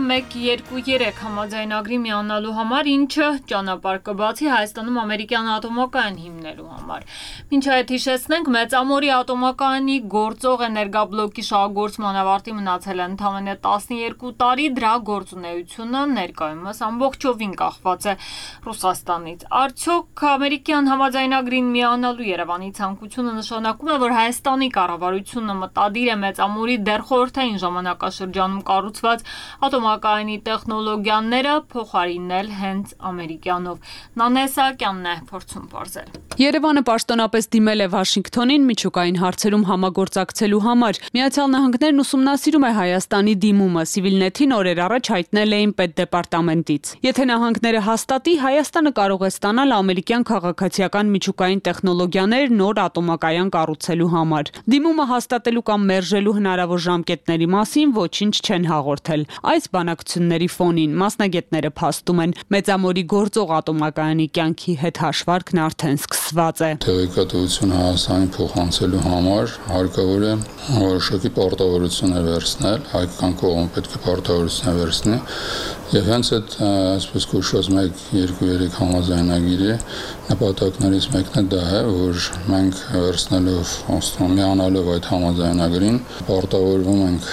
1-2-3 համաձայնագրի միանալու համար, ինչը ճանապարհ կբացի Հայաստանում ամերիկյան ատոմակայան հիմնելու համար։ Մինչ այդ հիշեցնենք, Մեծամորի ատոմակայանի գործող էներգաբլոկի շահագործման ավարտի մնացել է ընդամենը 12 տարի, դրա գործունեությունը ներկայումս ամբողջովին կախված է Ռուսաստանից։ Արդյոք ամերիկյան համաձայնագրին միանալու Երևանի ցանկությունը նշանակում է, որ Հայաստանի կառավարությունը մտադիր է Մեծամորի դեռ խորհրդային ժամանակաշրջանում կառուցված ատոմակայանի տեխնոլոգիաները փոխարինել հենց ամերիկյանով։ Նանե Սահակյանն է փորձում պարզել։ Երևանը պաշտոնապես դիմել է Վաշինգտոնին միջուկային հարցերում համագործակցելու համար։ Միացյալ Նահանգներն ուսումնասիրում է Հայաստանի դիմումը, Civilnet-ին օրեր առաջ հայտնել էին պետդեպարտամենտից։ Եթե նահանգները հաստատի, Հայաստանը կարող է ստանալ ամերիկյան քաղաքացիական միջուկային տեխնոլոգիաներ նոր ատոմակայան կառուցելու համար։ Դիմումը հաստատելու կամ մերժելու հնարավոր ժամկետների մասին ոչինչ չեն հաղորդել։ Այս բանակցությունների ֆոնին մասնագետները փաստում են, Մեծամորի գործող ատոմակայանի կյանքի հետ հաշվարկն արդեն սկսված է։ Տեղեկատվություն Հայաստանի փոխանցելու համար հարկավոր է որոշակի պարտավորություններ վերցնել, հայկական կողմը պետք է պարտավորություններ վերցնի, եւ հենց այդ այսպես կոչված 1-2-3 համաձայնագիրի նպատակներից մեկն է դա է, որ մենք վերցնելով միանալով այդ համաձայնագրին պարտավորվում ենք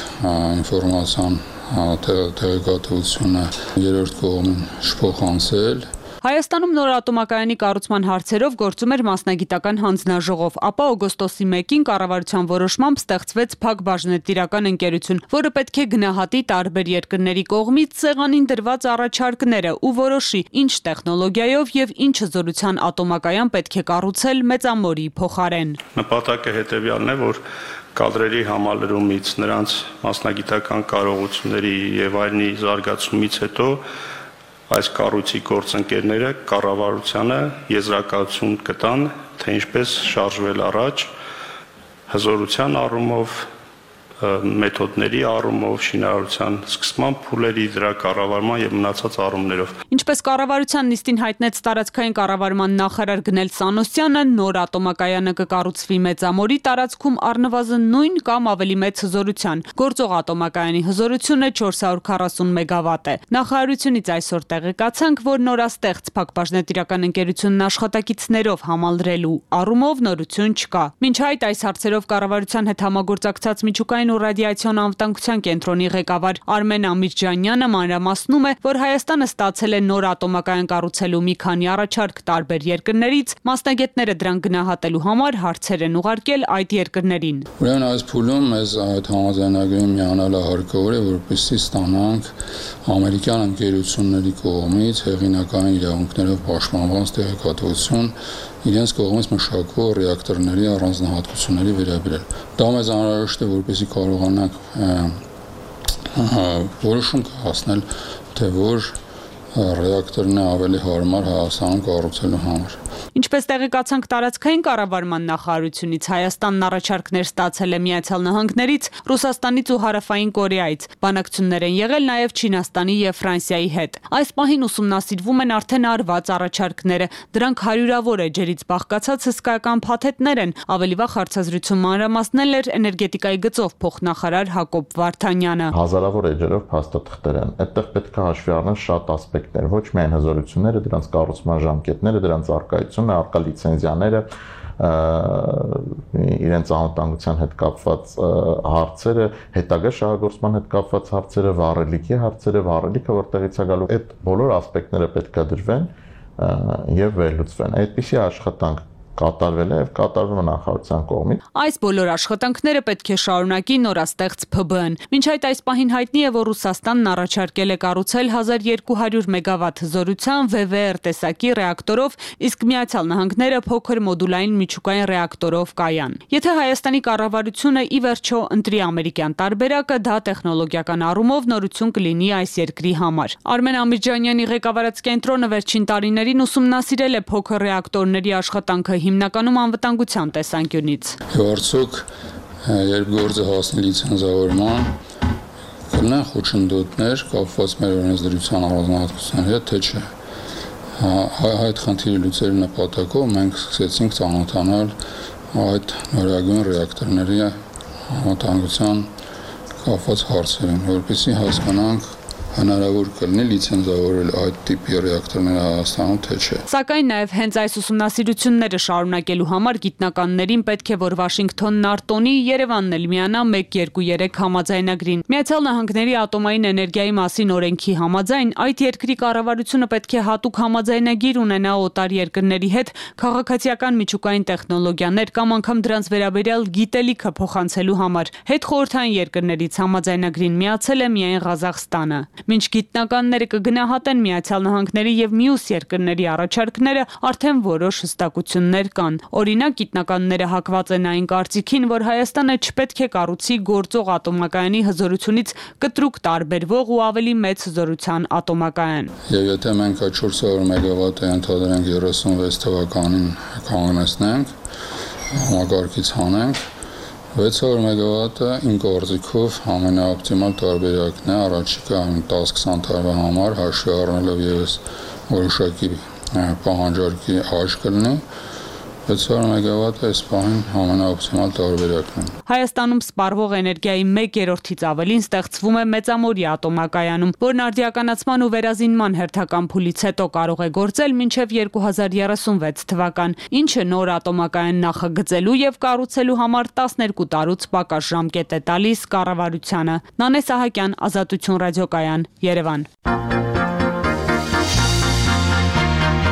ինֆորմացիան տեղեկատվությունը երրորդ կողմին շփոխանցել։ Հայաստանում նոր ատոմակայանի կառուցման հարցերով գործում էր մասնագիտական հանձնաժողով, ապա օգոստոսի 1-ին կառավարության որոշմամբ ստեղծվեց Փակ բաժնետիրական ընկերություն, որը պետք է գնահատի տարբեր երկրների կողմից սեղանին դրված առաջարկները ու որոշի ինչ տեխնոլոգիայով եւ ինչ հզորության ատոմակայան պետք է կառուցել Մեծամորի փոխարեն։ Նպատակը հետեւյալն է, որ կադրերի համալրումից, նրանց մասնագիտական կարողությունների եւ այլնի զարգացումից հետո այս կառույցի գործընկերները կառավարությանը եզրակացություն կտան, թե ինչպես շարժվել առաջ հզորության առումով, մեթոդների առումով, շինարարության սկսման փուլերի, դրա կառավարման եւ մնացած առումներով։ Ինչպես կառավարության նիստին հայտնեց տարածքային կառավարման նախարար Գնել Սանոսյանը, նոր ատոմակայանը կկառուցվի Մեծամորի տարածքում առնվազն նույն կամ ավելի մեծ հզորության։ Գործող ատոմակայանի հզորությունը 440 մեգավատ է։ Նախարարությունից այսօր տեղեկացանք, որ նորաստեղծ Փակ բաժնետիրական ընկերությունն աշխատակիցներով համալրելու առումով նորություն չկա։ Մինչ այդ այս հարցերով կառավարության հետ համագործակցած միջուկային ու ռադիացիոն անվտանգության կենտրոնի ղեկավար Արմեն Ամիրջանյանը մանրամասնում է, որ Հայաստանը ստացել է նոր ատոմակայան կառուցելու մի քանի առաջարկ տարբեր երկրներից, մասնագետները դրան գնահատելու համար հարցեր են ուղարկել այդ երկրներին։ Ուրեմն այս փուլում մեզ այդ համաձայնագրին միանալը հարկավոր է, որպեսզի ստանանք ամերիկյան ընկերությունների կողմից հեղինակային իրավունքներով պաշտպանված տեղեկատվություն իրենց կողմից մշակվող ռեակտորների առանձնահատկությունների վերաբերյալ։ Դա մեզ անհրաժեշտ է, որպեսզի կարողանանք որոշում կայացնել, թե որ ռեակտորն է ավելի հարմար Հայաստանում կառուցելու համար։ Ինչպես տեղեկացանք տարածքային կառավարման նախարարությունից, Հայաստանն առաջարկներ ստացել է Միացյալ Նահանգներից, Ռուսաստանից ու Հարավային Կորեայից։ Բանակցություններ են եղել նաև Չինաստանի եւ Ֆրանսիայի հետ։ Այս պահին ուսումնասիրվում են արդեն արված առաջարկները։ Դրանք հարյուրավոր էջերից բաղկացած հսկայական փաթեթներ են։ Ավելի վաղ հարցազրույցում մանրամասնել էր էներգետիկայի գծով փոխնախարար Հակոբ Վարդանյանը։ Հազարավոր էջերով փաստաթղթեր են։ Այդտեղ պետք է հաշվի առնել շատ ասպեկտներ, ոչ միայն հզորությունները, դրանց կառուցման ժամկետները, դրանց առկայությունը, առկա լիցենզիաները, իրենց անվտանգության հետ կապված հարցերը, հետագա շահագործման հետ կապված հարցերը, վառելիքի հարցերը, վառելիքը որտեղից է գալու, այդ բոլոր ասպեկտները պետք է դրվեն եւ վերլուծվեն։ Այդպիսի աշխատանք կատարվել է եւ կատարվում է նախարարության կողմից։ Այս բոլոր աշխատանքները պետք է շարունակի նորաստեղծ ՓԲ-ն։ Մինչ այդ այս պահին հայտնի է, որ Ռուսաստանն առաջարկել է կառուցել 1200 մեգավատ հզորության VVR տեսակի ռեակտորով, իսկ Միացյալ Նահանգները փոքր մոդուլային միջուկային ռեակտորով կայան։ Եթե Հայաստանի կառավարությունը ի վերջո ընտրի ամերիկյան տարբերակը, դա տեխնոլոգիական առումով նորություն կլինի այս երկրի համար։ Արմեն Ամիրջանյանի ղեկավարած կենտրոնը վերջին տարիներին ուսումնասիրել է փոքր ռեակտորների աշխատանքը հիմնականում անվտանգության տեսանկյունից։ Արդյոք երբ գործը հասնի լիցենզավորման, կլինեն խոչընդոտներ կապված մեր օրենսդրության առանձնահատկությունների հետ, թե չէ։ Այդ խնդիրը լուծելու նպատակով մենք սկսեցինք ծանոթանալ այդ նորագույն ռեակտորների անվտանգության կապված հարցերին, որպեսզի հասկանանք հնարավոր կլինի լիցենզավորել այդ տիպի ռեակտորները Հայաստանում, թե չէ։ Սակայն նաև հենց այս ուսումնասիրությունները շարունակելու համար գիտնականներին պետք է, որ Վաշինգթոնն արտոնի, Երևանն էլ միանա 1-2-3 համաձայնագրին։ Միացյալ Նահանգների ատոմային էներգիայի մասին օրենքի համաձայն այդ երկրի կառավարությունը պետք է հատուկ համաձայնագիր ունենա օտար երկրների հետ քաղաքացիական միջուկային տեխնոլոգիաներ կամ անգամ դրանց վերաբերյալ գիտելիքը փոխանցելու համար։ Հետխորհրդային երկրներից համաձայնագրին միացել է միայն Ղազախստանը։ Մինչ գիտնականները կգնահատեն Միացյալ Նահանգների եւ մյուս երկրների առաջարկները, արդեն որոշ հստակություններ կան։ Օրինակ, գիտնականները հակված են այն կարծիքին, որ Հայաստանը չպետք է կառուցի գործող ատոմակայանի հզորությունից կտրուկ տարբերվող ու ավելի մեծ հզորության ատոմակայան։ Եվ եթե մենք այդ 400 մեգավատը ընդհանրենք 36 թվականին կանգնեցնենք, համակարգից հանենք, 600 մեգավատը իմ գործիքով ամենաօպտիմալ տարբերակն է առաջիկա 10-20 տարվա համար, հաշվի առնելով ևս որոշակի պահանջարկի աճ կլինի, 600 մեգավատը այս պահին ամենաօպտիմալ տարբերակն է։ Հայաստանում սպառվող էներգիայի 1/3-ից ավելին ստեղծվում է Մեծամորի ատոմակայանում, որն արդիականացման ու վերազինման հերթական փուլից հետո կարող է գործել մինչև 2036 թվական, ինչը նոր ատոմակայան նախագծելու եւ կառուցելու համար 12 տարուց պակաս ժամկետ է տալիս կառավարությանը։ Նանե Սահակյան, Ազատություն ռադիոկայան, Երևան։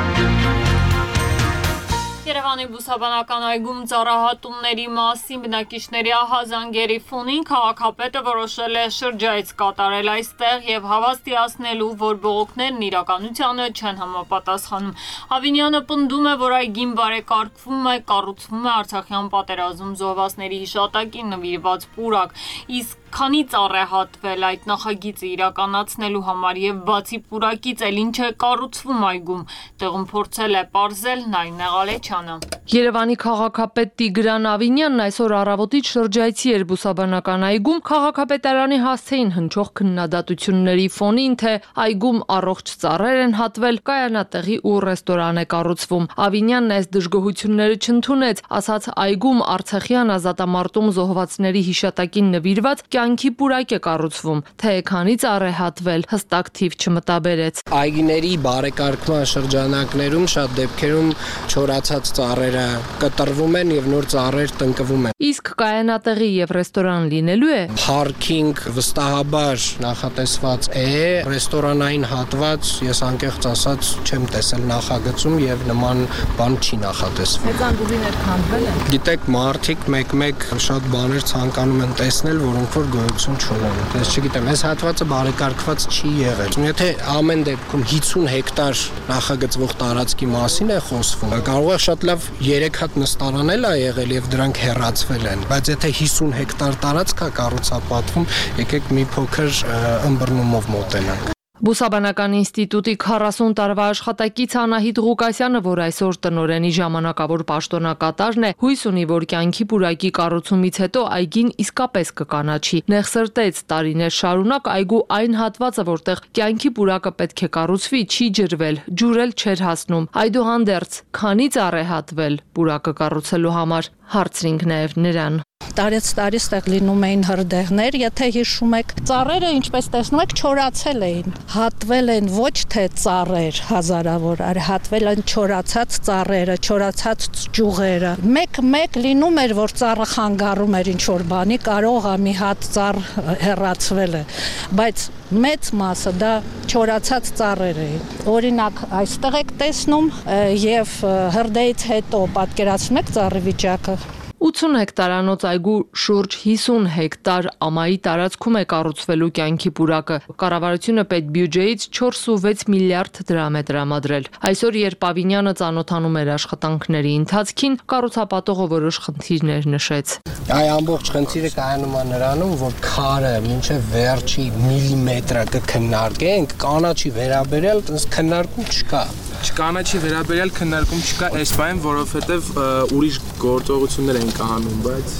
Երևանի բուսաբանական այգում ծառահատումների մասին բնակիչների ահազանգերի ֆոնին քաղաքապետը որոշել է շրջայց կատարել այստեղ եւ հավաստիացնելու, որ բողոքներն իրականությանը չեն համապատասխանում։ Ավինյանը պնդում է, որ այգին բարեկարգվում է, կառուցվում է Արցախյան պատերազմում զոհվածների հիշատակին նվիրված պուրակ, իսկ քանի ծառ է հատվել այդ նախագիծը իրականացնելու համար եւ բացի պուրակից էլ ինչ է կառուցվում այգում, տեղում փորձել է պարզել Նարինե Ղալեչյանը։ Երևանի քաղաքապետ Տիգրան Ավինյանն այսօր առավոտից շրջայցի էր բուսաբանական այգում քաղաքապետարանի հասցեին հնչող քննադատությունների ֆոնին, թե այգում առողջ ծառեր են հատվել, կայանատեղի ու ռեստորան է կառուցվում։ Ավինյանն այս դժգոհությունները չընդունեց, ասաց այգում Արցախյան ազատամարտում զոհվածների հիշատակին նվիրված կյանքի պուրակ է կառուցվում, թե քանի ծառ է հատվել, հստակ թիվ չմտաբերեց։ Այգիների բարեկարգման շրջանակներում շատ դեպքերում չորացած ծառերը կտրվում են եւ նոր ծառեր տնկվում են։ Իսկ կայանատեղի եւ ռեստորան լինելու է։ Փարքինգ վստահաբար նախատեսված է, ռեստորանային հատված ես անկեղծ ասած չեմ տեսել նախագծում եւ նման բան չի նախատեսվում։ Հեծանվուներ քանդվել են։ Գիտեք, մարդիկ մեկ-մեկ շատ բաներ ցանկանում են տեսնել, որոնք որ գոյություն չունեն։ Ես չգիտեմ, այս հատվածը բարեկարգված չի եղել։ Եթե ամեն դեպքում 50 հեկտար նախագծվող տարածքի մասին է խոսվում, կարող է շատ լավ 3 հատ նստարան էլ է եղել եւ դրանք հեռացվել են, բայց եթե 50 հեկտար տարածք է կառուցապատվում, եկեք մի փոքր ըմբռնումով մոտենանք։ Բուսաբանական ինստիտուտի 40 տարվա աշխատակից Անահիտ Ղուկասյանը, որ այսօր տնօրենի ժամանակավոր պաշտոնակատարն է, հույս ունի, որ կյանքի պուրակի կառուցումից հետո այգին իսկապես կկանաչի։ Նեղսրտեց տարիներ շարունակ այգու այն հատվածը, որտեղ կյանքի պուրակը պետք է կառուցվի, չի ջրվել, ջուր էլ չէր հասնում։ Այդուհանդերձ, քանի ծառ է հատվել պուրակը կառուցելու համար, հարցրինք նաև նրան։ Տարեց տարի ստեղ լինում էին հրդեհներ, եթե հիշում եք, ծառերը ինչպես տեսնում եք չորացել էին, հատվել են ոչ թե ծառեր հազարավոր, այլ հատվել են չորացած ծառերը, չորացած ջուղերը։ Մեկ լինում էր, որ ծառը խանգարում էր ինչ-որ բանի, կարող է մի հատ ծառ հեռացվել է, բայց մեծ մասը դա չորացած ծառեր էին։ Օրինակ, այստեղ եք տեսնում եւ հրդեհից հետո պատկերացնում եք ծառի վիճակը։ 80 հեկտարանոց այգու շուրջ 50 հեկտար ամայի տարածքում է կառուցվելու կյանքի պուրակը։ Կառավարությունը պետբյուջեից 4.6 միլիարդ դրամ է տրամադրել։ Այսօր, երբ Ավինյանը ծանոթանում էր աշխատանքների ընթացքին, կառուցապատողը որոշ խնդիրներ նշեց։ Այ ամբողջ խնդիրը կայանում է նրանում, որ քարը մինչև վերջի միլիմետրը կքննարկենք, կանաչի վերաբերյալ քննարկում չկա։ Կանաչի վերաբերյալ քննարկում չկա այս բան, որովհետև ուրիշ գործողություններ են կանում, բայց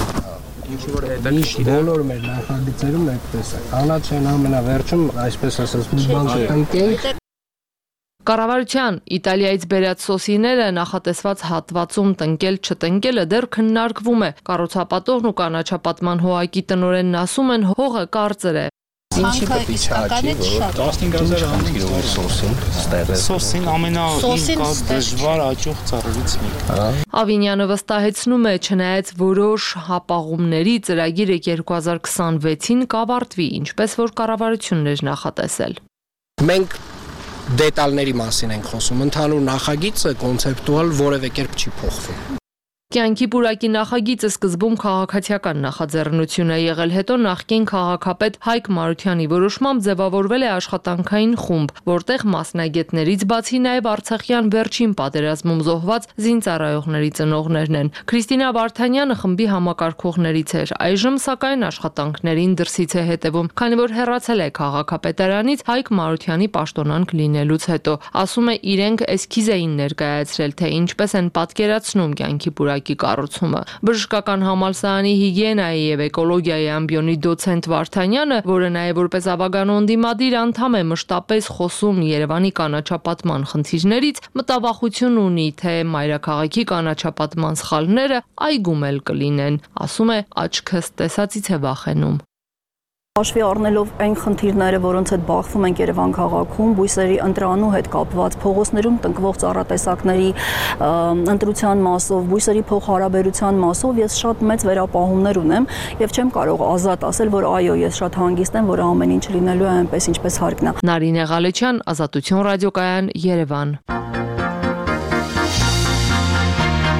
ինչ որ հետաքրքիր է։ Բոլոր մեր նախագծերում այդպես է։ Կանաչին ամենավերջում, այսպես ասած, մի բան կտնկենք։ Կառավարության Իտալիայից բերած սոսիները նախատեսված հատվածում տնկել-չտնկելը դեռ քննարկվում է։ Կառուցապատողն ու կանաչապատման հողակի տնօրենն ասում են, հողը կարծր է։ Ինչի պետք է չաճի, որ 15000 հանդիգրով է սոսին, ստեղծել։ Սոսին ամենադժվար աճող ծառերից մեկը։ Ավինյանը վստահեցնում է, չնայած որոշ հապաղումների ծրագիրը 2026-ին կավարտվի, ինչպես որ կառավարությունն էր նախատեսել։ Մենք դետալների մասին ենք խոսում, ընդհանուր նախագիծը կոնցեպտուալ որևէ կերպ չի փոխվում։ Կյանքի պուրակի նախագիծը սկզբում քաղաքացիական նախաձեռնություն է եղել, հետո նախկին քաղաքապետ Հայկ Մարությանի որոշմամբ ձևավորվել է աշխատանքային խումբ, որտեղ մասնագետներից բացի նաև Արցախյան վերջին պատերազմում զոհված զինծառայողների ծնողներն են։ Քրիստինա Վարդանյանը խմբի համակարգողներից էր, այժմ սակայն աշխատանքներին դրսից է հետևում, քանի որ հեռացել է քաղաքապետարանից Հայկ Մարությանի պաշտոնանկ լինելուց հետո։ Ասում է, իրենք էսքիզ էին ներկայացրել, թե ինչպես են պատկերացնում կյանքի պուրակի կառուցումը։ Բժշկական համալսարանի հիգիենայի եւ էկոլոգիայի ամբիոնի դոցենտ Վարդանյանը, որը նաեւ որպես ավագանու ընդդիմադիր անդամ է մշտապես խոսում Երևանի կանաչապատման խնդիրներից, մտավախություն ունի, թե մայրաքաղաքի կանաչապատման սխալները այգում էլ կլինեն։ Ասում է, աչքս տեսածից է վախենում։ Հաշվի առնելով այն խնդիրները, որոնց հետ բախվում ենք Երևան քաղաքում, բույսերի ընտրանու հետ կապված, փողոցներում տնկվող ծառատեսակների ընտրության մասով, բույսերի փոխհարաբերության մասով ես շատ մեծ վերապահումներ ունեմ եւ չեմ կարող ազատ ասել, որ այո, ես շատ հանգիստ եմ, որ ամեն ինչ լինելու է այնպես, ինչպես հարկն է։ Նարինե Ղալեչյան, Ազատություն ռադիոկայան, Երևան։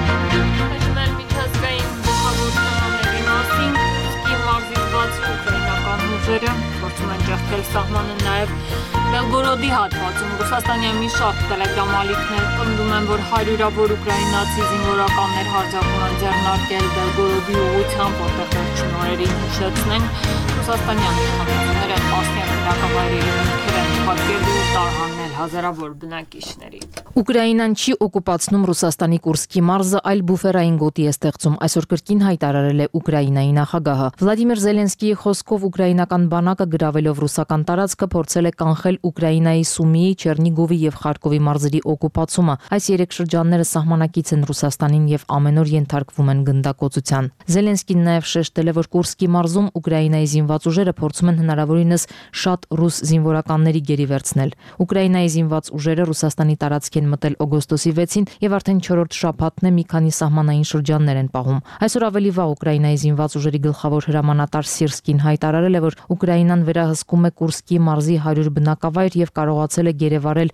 սահմանը նաև Բելգորոդի հատվածում Ռուսաստանի մի շարք տելեգրամ ալիքներ պնդում են, որ հարյուրավոր ուկրաինացի զինվորականներ հարձակում են ձեռնարկել Բելգորոդի ուղղությամբ, որտեղ վերջին օրերին հիշեցնենք, ռուսաստանյան իշխանությունները տասնյակ բնակավայրերի մուտքեր են ուղարկել ու տարհանել հազարավոր բնակիչների։ Ուկրաինան չի օկուպացնում Ռուսաստանի Կուրսկի մարզը, այլ բուֆերային գոտի է ստեղծում, այսօր կրկին հայտարարել է Ուկրաինայի նախագահը։ Վլադիմիր Զելենսկիի խոսքով ուկրաինական բանակը գրավելով ռուսական տարածքը փորձել է կանխել Ուկրաինայի Սումիի, Չերնիգովի եւ Խարկովի մարզերի օկուպացումը։ Այս երեք շրջանները սահմանակից են Ռուսաստանին եւ ամեն օր ենթարկվում են գնդակոծության։ Զելենսկին նաեւ շեշտել է, որ Կուրսկի մարզում Ուկրաինայի զինված ուժերը փորձում են հնարավորինս շատ ռուս զինվորականների գերի վերցնել։ Ուկրաինայի զինված ուժերը Ռուսաստանի տարածք են մտել օգոստոսի 6-ին եւ արդեն 4-րդ շաբաթն է մի քանի սահմանային շրջաններ են պահում։ Այսօր ավելի վաղ Ուկրաինայի զինված ուժերի գլխավոր հրամանատար Սիրսկին հայտարարել է, որ Ուկրաինան վերահսկում է Կուրսկի մարզի 100 բնակավայր եւ կարողացել է գերեվարել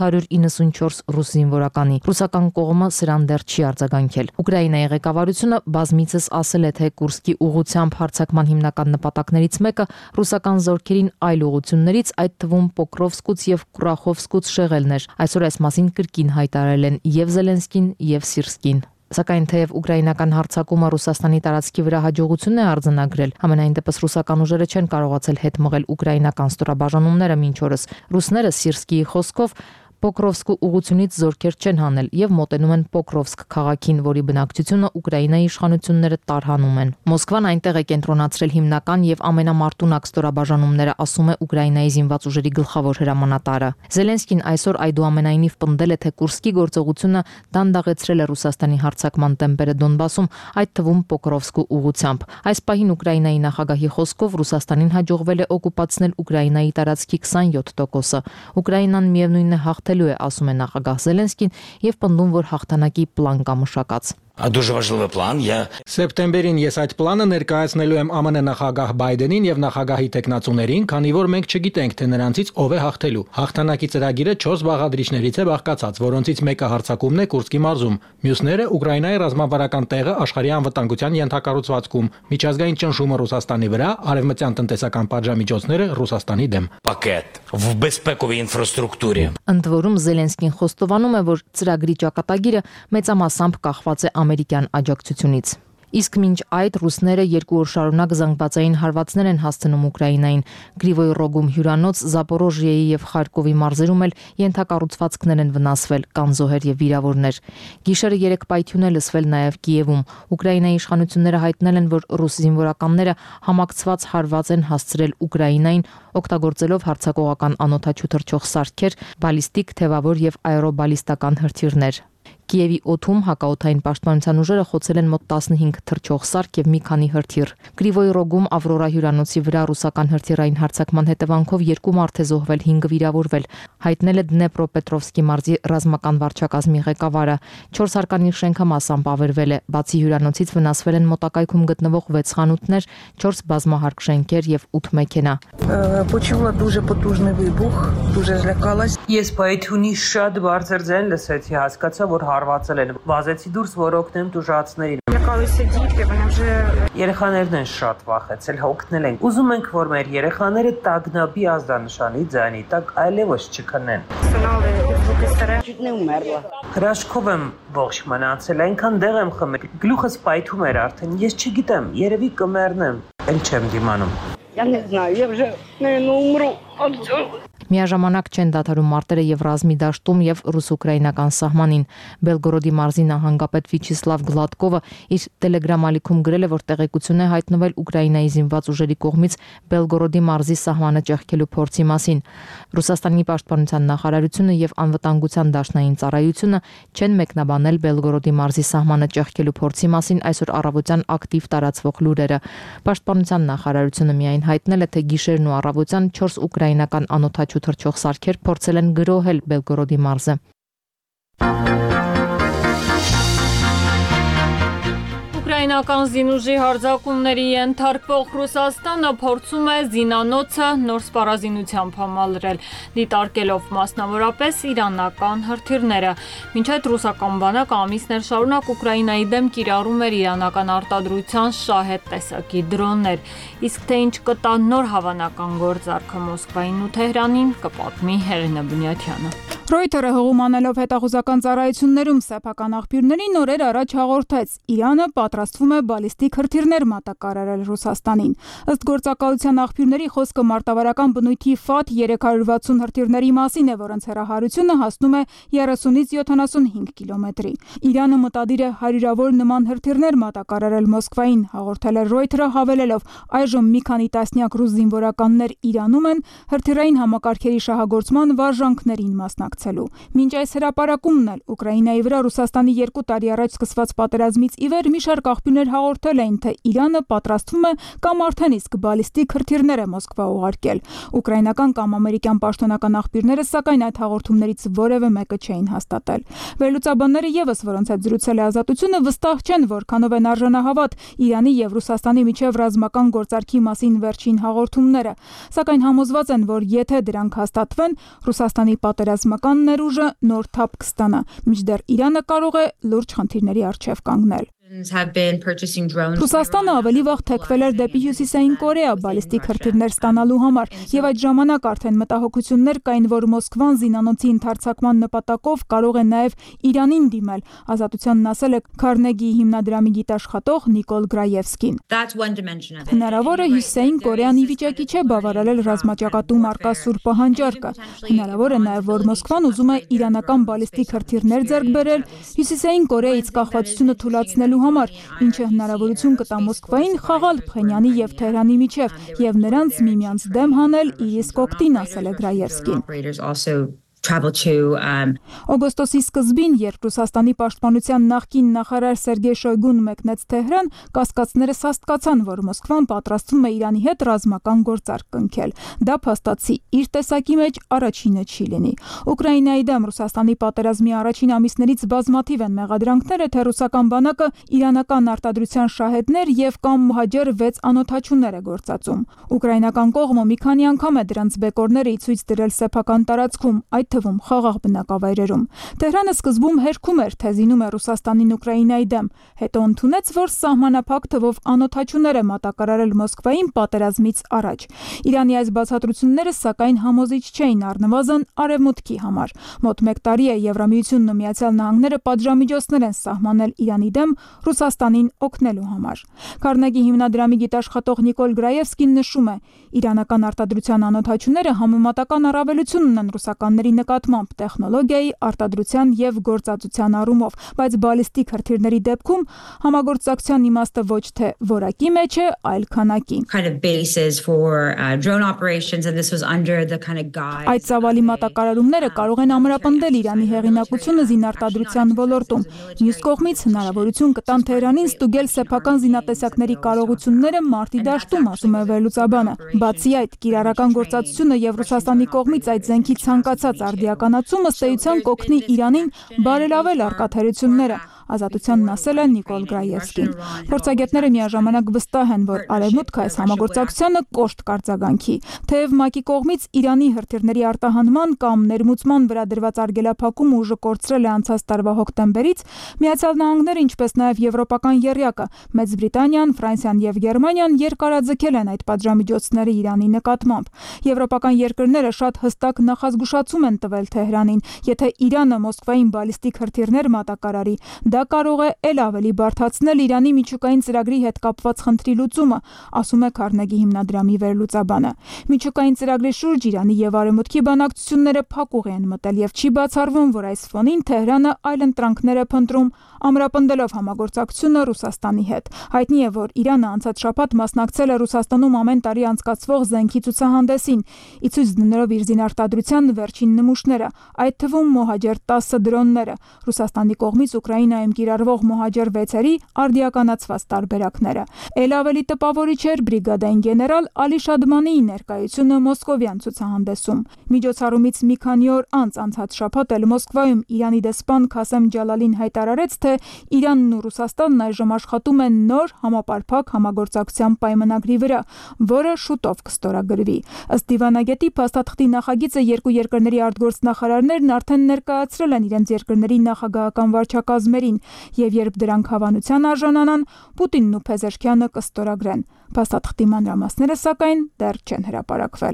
594 ռուս զինվորականի։ Ռուսական կողմը սրան դեռ չի արձագանքել։ Ուկրաինայի ղեկավարությունը բազմիցս ասել է, թե Կուրսկի ուղղությամբ հարձակման հիմնական նպատակներից մեկը ռուսական զորքերին այլ ուղղություններից, այդ թվում Պոկրովսկուց եւ Կուրախովսկուց շեղելն էր։ Այսօր այս մասին կրկին հայտարարել են եւ Զելենսկին եւ Սիրսկին։ Սակայն թեև ուկրաինական հարձակումը Ռուսաստանի տարածքի վրա հաջողություն է արձանագրել, համենայն դեպս ռուսական ուժերը չեն կարողացել հետ մղել ուկրաինական ստորաբաժանումները մինչ օրս։ Ռուսները Սիրսկիի խոսքով Պոկրովսկու ուղղությունից զորքեր չեն հանել եւ մոտենում են Պոկրովսկ քաղաքին, որի բնակչությունը Ուկրաինայի իշխանությունները տարհանում են։ Մոսկվան այնտեղ է կենտրոնացրել հիմնական եւ ամենամարտունակ ստորաբաժանումները, ասում է Ուկրաինայի զինված ուժերի գլխավոր հրամանատարը։ Զելենսկին այսօր այդուամենայնիվ պնդել է, թե Կուրսկի գործողությունը դանդաղեցրել է Ռուսաստանի հարձակման տեմպերը Դոնբասում, այդ թվում Պոկրովսկու ուղղությամբ։ Այս պահին Ուկրաինայի նախագահի խոսքով Ռուսաստանին հաջողվել է օկուպացնել Ուկրաինայի տարածքի 27%-ը։ Ուկրաինան միևնույն է հաղթելու է, ասում է նախագահ Զելենսկին եւ պնդում, որ հաղթանակի պլան կա մշակած։ Дуже важливий план. Սեպտեմբերին ես այդ պլանը ներկայացնելու եմ ԱՄՆ նախագահ Բայդենին եւ նախագահի տեխնացուներին, քանի որ մենք չգիտենք, թե նրանցից ով է հաղթելու։ Հաղթանակի ծրագիրը 4 բաղադրիչներից է բաղկացած, որոնցից մեկը հարձակումն է Կուրսկի մարզում, մյուսները Ուկրաինայի ռազմավարական տեղը աշխարհի անվտանգության ենթակառուցվածքում, միջազգային ճնշումը Ռուսաստանի վրա, արևմտյան տնտեսական պատժամիջոցները Ռուսաստանի դեմ։ Пакет в безпековій інфраструктурі. Ընդ որում Զելենսկին խոստովանում է, որ ծրագրի ճակատագիրը մեծամասամբ կախված է ամերիկյան աջակցությունից։ Իսկ մինչ այդ ռուսները 2 օր շարունակ զանգվածային հարվածներ են հասցնում Ուկրաինային։ Գրիվոյի ռոգում հյուրանոց, Զապորոժիեի եւ Խարկովի մարզերում էլ ենթակառուցվածքներ են վնասվել, կան զոհեր եւ վիրավորներ։ Գիշերը 3 պայթյուն է լսվել նաեւ Կիևում։ Ուկրաինայի իշխանությունները հայտնել են, որ ռուս զինվորականները համակցված հարված են հասցրել Ուկրաինային, օգտագործելով հարձակողական անօդաչու թռչող սարքեր, բալիստիկ, թևավոր եւ աերոբալիստական հրթիռներ։ Կիևի օդում հակաօդային պաշտպանության ուժերը խոցել են մոտ 15 թռչող սարք եւ մի քանի հրթիռ։ Գրիվոյի ռոգում Ավրորա հյուրանոցի վրա ռուսական հրթիռային հարձակման հետևանքով 2 մարդ է զոհվել, 5 վիրավորվել, հայտնել է Դնեպրոպետրովսկի մարզի ռազմական վարչակազմի ղեկավարը։ 4 հարկանի շենքը մասամբ ավերվել է, բացի հյուրանոցից վնասվել են մոտակայքում գտնվող 6 խանութներ, 4 բազմահարկ շենքեր եւ 8 մեքենա։ Почула дуже потужний вибух, дуже злякалась. Ես պայթյունի շատ բարձր ձայն լսեցի, հասկացա, որ հարվածել են։ Վազեցի դուրս, որ օգնեմ տուժածներին։ Լякалися діти, вони вже Երեխաներն են շատ վախեցել, հոգնել են։ Ուզում ենք, որ մեր երեխաները տագնապի ազդանշանի ձայնի տակ այլևս չքնեն։ знали звуки сирен. Чуть не умерла. Հրաշքով եմ ողջ մնացել, այնքան դեղ եմ խմել։ Գլուխս պայթում էր արդեն, ես չգիտեմ, երևի կմեռնեմ։ Էլ չեմ դիմանում։ Я не знаю, я вже, наверное, умру от цього. Միաժամանակ չեն դադարում մարտերը եւ ռազմի դաշտում եւ ռուս-ուկրաինական սահմանին։ Բելգորոդի մարզի նահանգապետ Վիչիսլավ Գլադկովը իր Telegram ալիքում գրել է, որ տեղեկություն է հայտնվել Ուկրաինայի զինված ուժերի կողմից Բելգորոդի մարզի սահմանը ճեղքելու փորձի մասին։ Ռուսաստանի պաշտպանության նախարարությունը եւ անվտանգության դաշնային ծառայությունը չեն մեկնաբանել Բելգորոդի մարզի սահմանը ճեղքելու փորձի մասին այսօր առավոտյան ակտիվ տարածվող լուրերը։ Պաշտպանության նախարարությունը միայն հայտնել է, թե գիշերն ու առավոտյան 4 ուկրաինական անօդաչու թռչող սարքեր փորձել են գրոհել Բելգորոդի մարզը։ Ուկրաինական զինուժի հարձակումների ենթարկվող Ռուսաստանը փորձում է զինանոցը նոր սպառազինությամբ համալրել, դիտարկելով մասնավորապես իրանական հրթիռները։ Մինչև ռուսական բանակը ամիսներ շարունակ Ուկրաինայի դեմ կիրառում էր իրանական արտադրության շահեդ տեսակի դրոններ, իսկ թե ինչ կտա նոր հավանական գործարքը Մոսկվային ու Թեհրանին, կպատմի Հելենա Բունյաթյանը։ Ռոյթերը հղում անելով հետախուզական ծառայություններում սեփական աղբյուրներին օրեր առաջ հաղորդեց. Իրանը պատրաստվում է բալիստիկ հրթիռներ մատակարարել Ռուսաստանին։ Ըստ գործակալության աղբյուրների խոսքը մարտավարական բնույթի FAT 360 հրթիռների մասին է, որոնց հեռահարությունը հասնում է 30-ից 75 կիլոմետրի։ Իրանը մտադիր է հարյուրավոր նման հրթիռներ մատակարարել Մոսկվային, հաղորդել է Ռոյթերը, հավելելով. այժմ մի քանի տասնյակ ռուս զինվորականներ Իրանում են հրթիռային համակարգերի շահագործման վարժանքներին մասնակցելու։ Մինչ այս հրապարակումն էլ Ուկրաինայի վրա Ռուսաստանի 2 տարի առաջ սկսված պատերազմից ի վեր մի շարք աղբյուրներ հաղորդել էին, թե Իրանը պատրաստվում է կամ արդեն իսկ բալիստիկ հրթիռներ է Մոսկվա ուղարկել։ Ուկրաինական կամ ամերիկյան պաշտոնական աղբյուրները սակայն այդ հաղորդումներից որևէ մեկը չէին հաստատել։ Վերլուծաբանները ևս, որոնց հետ զրուցել է Ազատությունը, վստահ չեն, որքանով են արժանահավատ Իրանի եւ Ռուսաստանի միջև ռազմական գործարքի մասին վերջին հաղորդումները, սակայն համոզված են, որ եթե դրանք հաստատվեն, Ռուսաստանի պատերազմական ներուժը նոր թափ կստանա, մինչդեռ Իրանը կարող է լուրջ խնդիրների առջև կանգնել։ Ռուսաստանը ավելի վաղ թեքվել էր դեպի Հյուսիսային Կորեա բալիստիկ հրթիռներ ստանալու համար, եւ այդ ժամանակ արդեն մտահոգություններ կային, որ Մոսկվան զինանոցի ընդարձակման նպատակով կարող է նաեւ Իրանին դիմել։ Ազատությանն ասել է Քարնեգի հիմնադրամի գիտաշխատող Նիկոլ Գրաևսկին։ Հնարավոր է Հյուսիսային Կորեան ի վիճակի չէ բավարարել ռազմաճակատում առկա սուր պահանջարկը։ Հնարավոր է նաեւ, որ Մոսկվան ուզում է իրանական բալիստիկ հրթիռներ ձեռք բերել Հյուսիսային Կորեայից կախվածությունը թույլատնելու համար, ինչը հնարավորություն կտա Մոսկվային խաղալ Փխենյանի եւ Թեհրանի միջև եւ նրանց միմյանց դեմ հանել իր իսկ օգտին, ասել է Գրաևսկին։ Օգոստոսի սկզբին, երբ Ռուսաստանի պաշտպանության նախկին նախարար Սերգեյ Շոյգուն մեկնեց Թեհրան, կասկածները սաստկացան, որ Մոսկվան պատրաստվում է Իրանի հետ ռազմական գործարք կնքել։ Դա փաստացի իր տեսակի մեջ առաջինը չի լինի։ Ուկրաինայի դեմ Ռուսաստանի պատերազմի առաջին ամիսներից բազմաթիվ են մեղադրանքները, թե ռուսական բանակը իրանական արտադրության շահեդներ եւ կամ մոհաջեր 6 անօթաչուներ է գործածում։ Ուկրաինական կողմը մի քանի անգամ է դրանց բեկորները ի ցույց դրել սեփական տարածքում, այդ թվում խաղաղ բնակավայրերում։ Թեհրանը սկզբում հերքում էր, թե զինում է Ռուսաստանին Ուկրաինայի դեմ, հետո ընդունեց, որ սահմանափակ թվով անօթաչուներ է մատակարարել Մոսկվային պատերազմից առաջ։ Իրանի այս բացատրությունները սակայն համոզիչ չէին, առնվազն Արևմուտքի համար։ Մոտ 1 տարի է Եվրամիությունն ու Միացյալ Նահանգները պատժամիջոցներ են սահմանել Իրանի դեմ Ռուսաստանին օգնելու համար։ Քարնեգի հիմնադրամի գիտաշխատող Նիկոլ Գրաևսկին նշում է. իրանական արտադրության անօթաչուները համեմատական առավելություն ունեն ռուսականների նկատմամբ տեխնոլոգիայի, արտադրության եւ գործածության առումով, բայց բալիստիկ հրթիռների դեպքում համագործակցության իմաստը ոչ թե որակի մեջ է, այլ քանակի։ Այդ ծավալի մատակարարումները կարող են ամրապնդել Իրանի հեղինակությունը զինարտադրության ոլորտում։ Մյուս կողմից հնարավորություն կտան Թեհրանին ստուգել սեփական զինատեսակների կարողությունները մարտի դաշտում, ասում է վերլուծաբանը։ Բացի այդ, կիրառական գործածությունը եւ Ռուսաստանի կողմից այդ զենքի ցանկացած արդիականացումը ըստ էության կօգնի Իրանին բարելավել առկա թերությունները, Ազատությանն ասել է Նիկոլ Գրաևսկին։ Փորձագետները միաժամանակ վստահ են, որ Արևմուտքը այս համագործակցությանը կոշտ կարձագանքի։ Թեև ՄԱԿ-ի կողմից Իրանի հրթիռների արտահանման կամ ներմուծման վրա դրված արգելափակումը ուժը կորցրել է անցած տարվա հոկտեմբերից, Միացյալ Նահանգները, ինչպես նաև Եվրոպական եռյակը, Մեծ Բրիտանիան, Ֆրանսիան եւ Գերմանիան երկարաձգել են այդ պատժամիջոցները Իրանի նկատմամբ։ Եվրոպական երկրները շատ հստակ նախազգուշացում են տվել Թեհրանին, եթե Իրանը Մոսկվային բալիստիկ հրթիռներ մատակարարի, դա կարող է ել ավելի բարդացնել Իրանի միջուկային ծրագրի հետ կապված խնդրի լուծումը, ասում է Քարնեգի հիմնադրամի վերլուծաբանը։ Միջուկային ծրագրի շուրջ Իրանի եւ Արևմուտքի բանակցությունները փակուղի են մտել եւ չի բացառվում, որ այս ֆոնին Թեհրանը այլընտրանքներ է փնտրում, ամրապնդելով համագործակցությունը Ռուսաստանի հետ։ Հայտնի է, որ Իրանը անցած շաբաթ մասնակցել է Ռուսաստանում ամեն տարի անցկացվող զենքի ցուցահանդեսին, ի ցույց դնելով իր զինարտադրության վերջին նմուշները, այդ թվում մոհաջեր 10 դրոնները։ Ռուսաստանի կողմից Ուկրաինայում դեմ կիրառվող մոհաջեր 6-երի արդիականացված տարբերակները։ Էլ ավելի տպավորիչ էր բրիգադային գեներալ Ալի Շադմանիի ներկայությունը մոսկովյան ցուցահանդեսում։ Միջոցառումից մի քանի օր անց անցած շաբաթ էլ Մոսկվայում Իրանի դեսպան Քասեմ Ջալալին հայտարարեց, թե Իրանն ու Ռուսաստանն այժմ աշխատում են նոր համապարփակ համագործակցության պայմանագրի վրա, որը շուտով կստորագրվի։ Ըստ դիվանագետի փաստաթղթի նախագիծը երկու երկրների արտգործնախարարներն արդեն ներկայացրել են իրենց երկրների նախագահական վարչակազմերին, եւ երբ դրանք հավանության արժանանան, Պուտինն ու Փեզեշքյանը կստորագրեն։ Փաստաթղթի մանրամասները սակայն դեռ չեն հրապարակվել։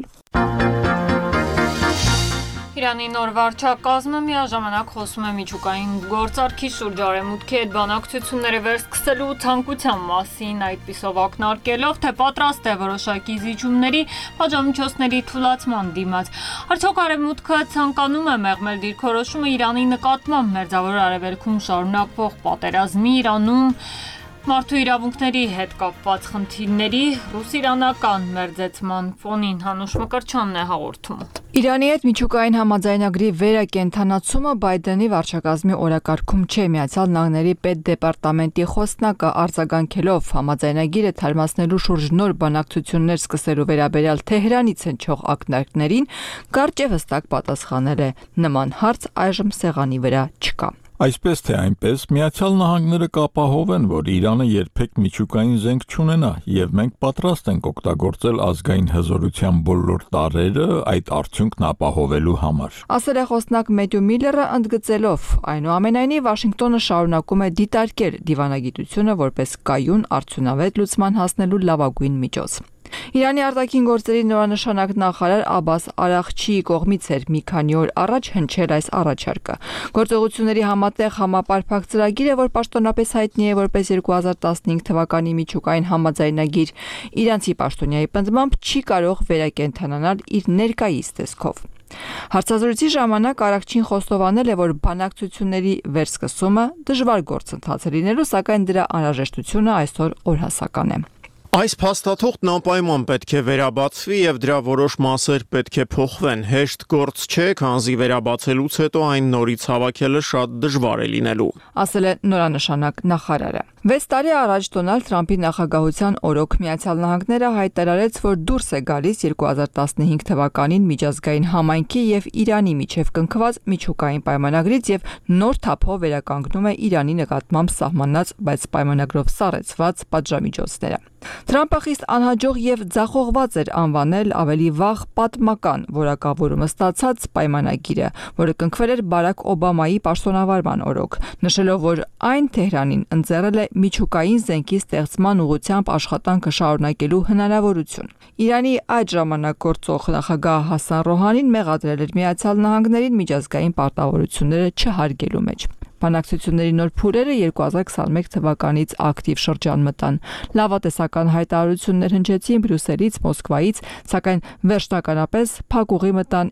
Իրանի նոր վարչակազմը միաժամանակ խոսում է միջուկային գործարքի շուրջ արևմուտքի հետ բանակցությունները վերսկսելու ցանկության մասին, այդպիսով ակնարկելով, թե պատրաստ է որոշակի զիջումների պատժամիջոցների թույլատման դիմաց։ Արդյոք արևմուտքը ցանկանում է մեղմել դիրքորոշումը Իրանի նկատմամբ մերձավոր արևելքում շարունակվող պատերազմի, Իրանում մարդու իրավունքների հետ կապված խնդիրների, ռուս-իրանական մերձեցման ֆոնին Հանուշ Մկրտչյանն է հաղորդում։ Իրանի հետ միջուկային համաձայնագրի վերակենդանացումը Բայդենի վարչակազմի օրակարգում չէ։ Միացյալ Նահանգների պետդեպարտամենտի խոսնակը արձագանքելով համաձայնագիրը թարմացնելու շուրջ նոր բանակցություններ սկսելու վերաբերյալ Թեհրանից հնչող ակնարկներին կարճ եւ հստակ պատասխանել է. նման հարց այժմ սեղանի վրա չկա։ Այսպես թե այնպես, Միացյալ Նահանգները կապահովեն, որ Իրանը երբեք միջուկային զենք չունենա, եւ մենք պատրաստ ենք օգտագործել ազգային հզորության բոլոր տարրերը այդ արդյունքն ապահովելու համար։ Ասել է խոսնակ Մեթյու Միլլերը, ընդգծելով, այնուամենայնիվ Վաշինգտոնը շարունակում է դիտարկել դիվանագիտությունը որպես կայուն արդյունավետ լուծման հասնելու լավագույն միջոց։ Իրանի արտաքին գործերի նորանշանակ նախարար Աբբաս Արաղչիի կողմից էր մի քանի օր առաջ հնչել այս առաջարկը։ Գործողությունների համատեղ համապարփակ ծրագիրը, որ պաշտոնապես հայտնի է որպես 2015 թվականի միջուկային համաձայնագիր, իրանցի պաշտոնյայի պնդմամբ չի կարող վերակենդանանալ իր ներկայիս տեսքով։ Հարցազրույցի ժամանակ Արաղչին խոստովանել է, որ բանակցությունների վերսկսումը դժվար գործընթաց է լինելու, սակայն դրա անհրաժեշտությունը այսօր օրհասական է։ Այս փաստաթուղթն անպայման պետք է վերաբացվի եւ դրա որոշ մասեր պետք է փոխվեն։ Հեշտ գործ չէ, քանզի վերաբացելուց հետո այն նորից հավաքելը շատ դժվար է լինելու, ասել է նորանշանակ նախարարը։ 6 տարի առաջ Դոնալդ Թրամփի նախագահության օրոք Միացյալ Նահանգները հայտարարեց, որ դուրս է գալիս 2015 թվականին միջազգային համայնքի եւ Իրանի միջև կնքված միջուկային պայմանագրից եւ նոր թափով վերականգնում է Իրանի նկատմամբ սահմանած, բայց պայմանագրով սառեցված պատժամիջոցները։ Թրամփը խիստ անհաջող եւ ձախողված էր անվանել ավելի վաղ պատմական որակավորումը ստացած պայմանագիրը, որը կնքվել էր Բարակ Օբամայի պաշտոնավարման օրոք, նշելով, որ այն Թեհրանին ընձեռել է միջուկային զենքի ստեղծման ուղղությամբ աշխատանքը շարունակելու հնարավորություն։ Իրանի այդ ժամանակ գործող նախագահ Հասան Ռոհանին մեղադրել էր Միացյալ Նահանգներին միջազգային պարտավորությունները չհարգելու մեջ։ Բանակցությունների նոր փուլերը 2021 թվականից ակտիվ շրջան մտան։ Լավատեսական հայտարարություններ հնչեցին Բրյուսելից, Մոսկվայից, սակայն վերջնականապես փակուղի մտան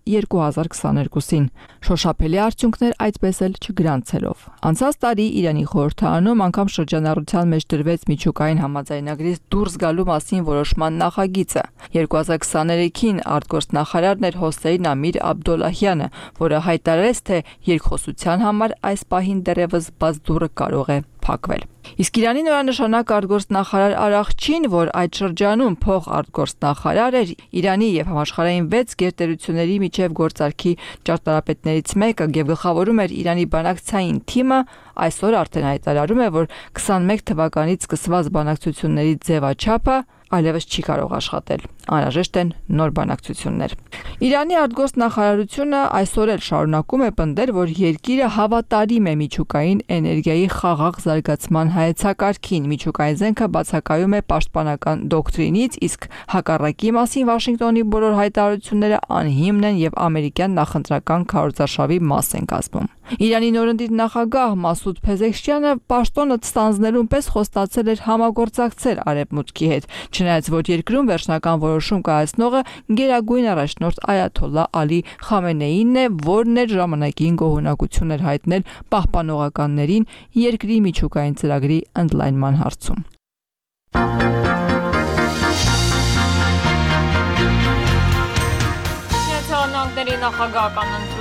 2022-ին։ Շոշափելի արդյունքներ այդպես էլ չգրանցելով։ Անցած տարի Իրանի խորհրդարանում անգամ շրջանառության մեջ դրվեց միջուկային համաձայնագրից դուրս գալու մասին որոշման նախագիծը։ 2023-ին արտգործնախարարն էր Հոսեյն Ամիր Աբդոլլահյանը, որը հայտարարեց, թե երկխոսության համար այս պահին դեռևս բաց դուռը կարող է փակվել։ Իսկ Իրանի նորանշանակ արտգործնախարար Արաղչին, որ այդ շրջանում փոխ արտգործնախարար էր, Իրանի եւ համաշխարհային 6 գերտերությունների միջև գործարքի ճարտարապետներից մեկը եւ գլխավորում էր Իրանի բանակցային թիմը, այսօր արդեն հայտարարում է, որ 21 թվականից սկսված բանակցությունների ձևաչափը այլևս չի կարող աշխատել։ Անհրաժեշտ են նոր բանակցություններ։ Իրանի արտգործնախարարությունը այսօր էլ շարունակում է պնդել, որ երկիրը հավատարիմ է միջուկային էներգիայի խաղաղ զարգացման հայեցակարգին։ Միջուկային զենքը բացակայում է պաշտպանական դոկտրինից, իսկ հակառակի մասին Վաշինգտոնի բոլոր հայտարարությունները անհիմն են եւ ամերիկյան նախընտրական քարոզարշավի մաս են կազմում։ Իրանի նորընտիր նախագահ Մասուդ Փեզեշքյանը պաշտոնը ստանձնելուն պես խոստացել էր համագործակցել արևմուտքի հետ, չնայած որ երկրում վերջնական որոշում կայացնողը գերագույն առաջնորդ Այաթոլլա Ալի Խամենեին է, որն էր ժամանակին գոհունակություն էր հայտնել պահպանողականներին երկրի միջուկային ծրագրի ընդլայնման հարցում։ Միացյալ Նահանգների նախագահական ընտրությունները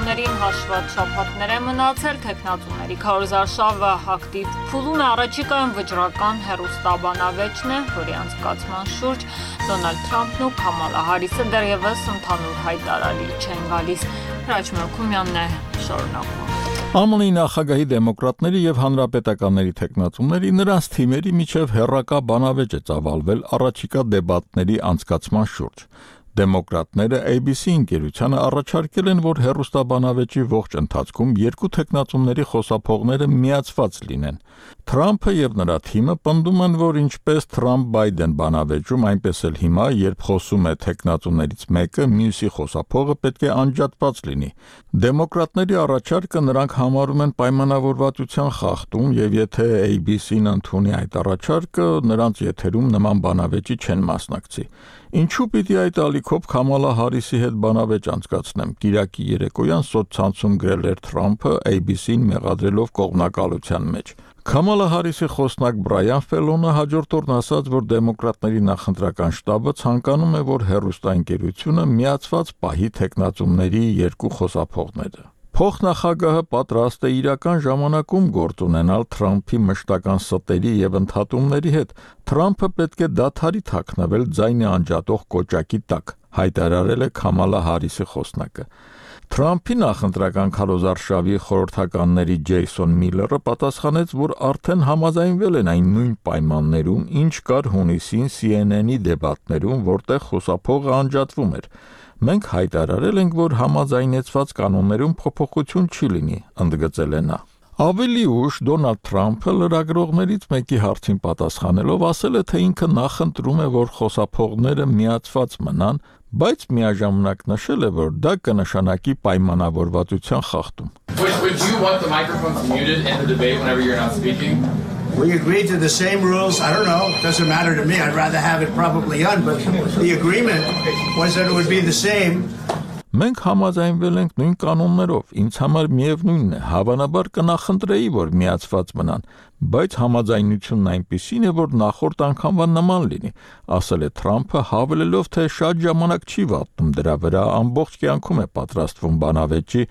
թեկնածուներին հաշված շաբաթներ է մնացել, թեկնածուների քարոզարշավը ակտիվ փուլում է, առաջիկայում վճռական հեռուստաբանավեճն է, որի անցկացման շուրջ Դոնալդ Թրամփն ու Քամալա Հարիսը դեռևս ընդհանուր հայտարարի չեն գալիս։ Հրաչ Մելքումյանն է շարունակում։ ԱՄՆ-ի նախագահի դեմոկրատների եւ հանրապետականների թեկնածուների նրանց թիմերի միջև հերրակա բանավեճ է ծավալվել առաջիկա դեբատների անցկացման շուրջ։ Դեմոկրատները ABC ընկերությանը առաջարկել են, որ հեռուստաբանավեճի ողջ ընթացքում երկու թեկնածուների խոսափողները միացված լինեն։ Թրամփը եւ նրա թիմը պնդում են, որ ինչպես Թրամփ-Բայդեն բանավեճում, այնպես էլ հիմա, երբ խոսում է թեկնածուներից մեկը, մյուսի խոսափողը պետք է անջատված լինի։ Դեմոկրատների առաջարկը նրանք համարում են պայմանավորվածության խախտում եւ եթե ABC-ն ընդունի այդ առաջարկը, նրանց եթերում նման բանավեճի չեն մասնակցի։ Ինչու պիտի այդ ալիքով Քամալա Հարիսի հետ բանավեճ անցկացնեմ, Կիրակի երեկոյան սոցցանցում գրել էր Թրամփը ABC-ին մեղադրելով կողմնակալության մեջ։ Քամալա Հարիսի խոսնակ Բրայան Ֆելոնը հաջորդ օրն ասաց, որ դեմոկրատների նախընտրական շտաբը ցանկանում է, որ հեռուստաընկերությունը միացված պահի թեկնածուների երկու խոսափողները։ Փոխնախագահը պատրաստ է իրական ժամանակում գործ ունենալ Թրամփի մշտական ստերի եւ ընդհատումների հետ։ Թրամփը պետք է դադարի թաքնվել ձայնի անջատող կոճակի տակ, հայտարարել է Քամալա Հարիսի խոսնակը։ Թրամփի նախընտրական քարոզարշավի խորհրդականների Ջեյսոն Միլլերը պատասխանեց, որ արդեն համաձայնվել են այն նույն պայմաններում, ինչ կար հունիսին CNN-ի դեբատներում, որտեղ խոսափողը անջատվում էր։ Մենք հայտարարել ենք, որ համաձայնեցված կանոններում փոփոխություն չի լինի, ընդգծել է նա։ Ավելի ուշ Դոնալդ Թրամփը լրագրողներից մեկի հարցին պատասխանելով ասել է, թե ինքը նախընտրում է, որ խոսափողները միացված մնան, բայց միաժամանակ նշել է, որ դա կնշանակի պայմանավորվածության խախտում։ Would you want the microphones muted in the debate whenever you're not speaking? We agreed to the same rules. I don't know. It doesn't matter to me. I'd rather have it probably on, but the agreement was that it would be the same. Մենք համաձայնվել ենք նույն կանոններով, ինձ համար միևնույնն է, հավանաբար կնախընտրեի, որ միացված մնան, բայց համաձայնությունն այնպիսին է, որ նախորդ անգամվա նման լինի, ասել է Թրամփը, հավելելով, թե շատ ժամանակ չի վատնում դրա վրա, ամբողջ կյանքում է պատրաստվում բանավեճի,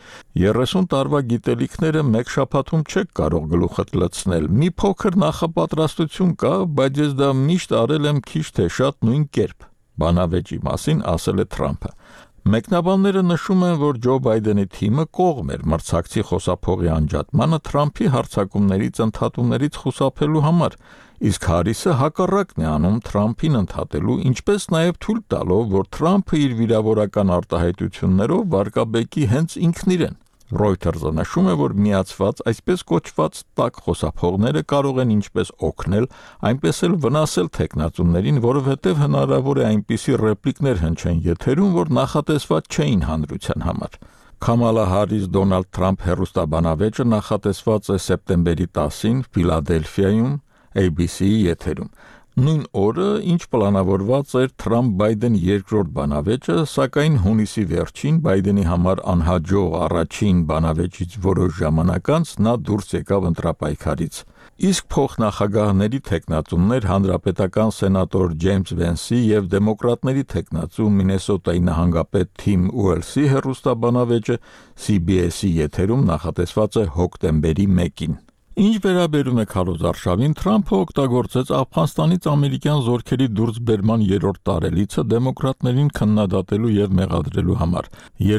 30 տարվա գիտելիքները մեկ շաբաթում չեք կարող գլուխդ լցնել, մի փոքր նախապատրաստություն կա, բայց ես դա միշտ արել եմ քիչ թե շատ նույն կերպ, բանավեճի մասին ասել է Թրամփը։ Մեկնաբանները նշում են, որ Ջո Բայդենի թիմը կողմ էր մրցակցի խոսափողի անջատմանը Թրամփի հարձակումներից ընդհատումներից խուսափելու համար, իսկ Հարիսը հակառակն է անում Թրամփին ընդհատելու, ինչպես նաև թույլ տալով, որ Թրամփը իր վիրավորական արտահայտություններով վարկաբեկի հենց ինքն իրեն։ Reuters-ը նշում է, որ միացված այսպես կոչված տաք խոսափողները կարող են ինչպես օգնել, այնպես էլ վնասել թեկնածուներին, որովհետև հնարավոր է այնպիսի ռեպլիկներ հնչեն եթերում, որ նախատեսված չէին հանրության համար։ Քամալա Հարիս Դոնալդ Թրամփ հեռուստաբանավեճը նախատեսված է սեպտեմբերի 10-ին Ֆիլադելֆիայում ABC-ի եթերում։ Նույն օրը, ինչ պլանավորված էր Թրամփ-Բայդեն երկրորդ բանավեճը, սակայն հունիսի վերջին Բայդենի համար անհաջող առաջին բանավեճից որոշ ժամանակ անց նա դուրս եկավ ընտրապայքարից։ Իսկ փոխնախագահների թեկնածուներ հանրապետական սենատոր Ջեյմս Վենսի եւ դեմոկրատների թեկնածու Մինեսոտայի նահանգապետ Թիմ Ուելսի հեռուստաբանավեճը CBS-ի եթերում նախատեսված է հոկտեմբերի 1-ին։ Ինչ վերաբերում է քարոզարշավին, Թրամփը օգտագործեց Աֆղանստանից ամերիկյան զորքերի դուրսբերման երրորդ տարելիցը դեմոկրատներին քննադատելու եւ մեղադրելու համար։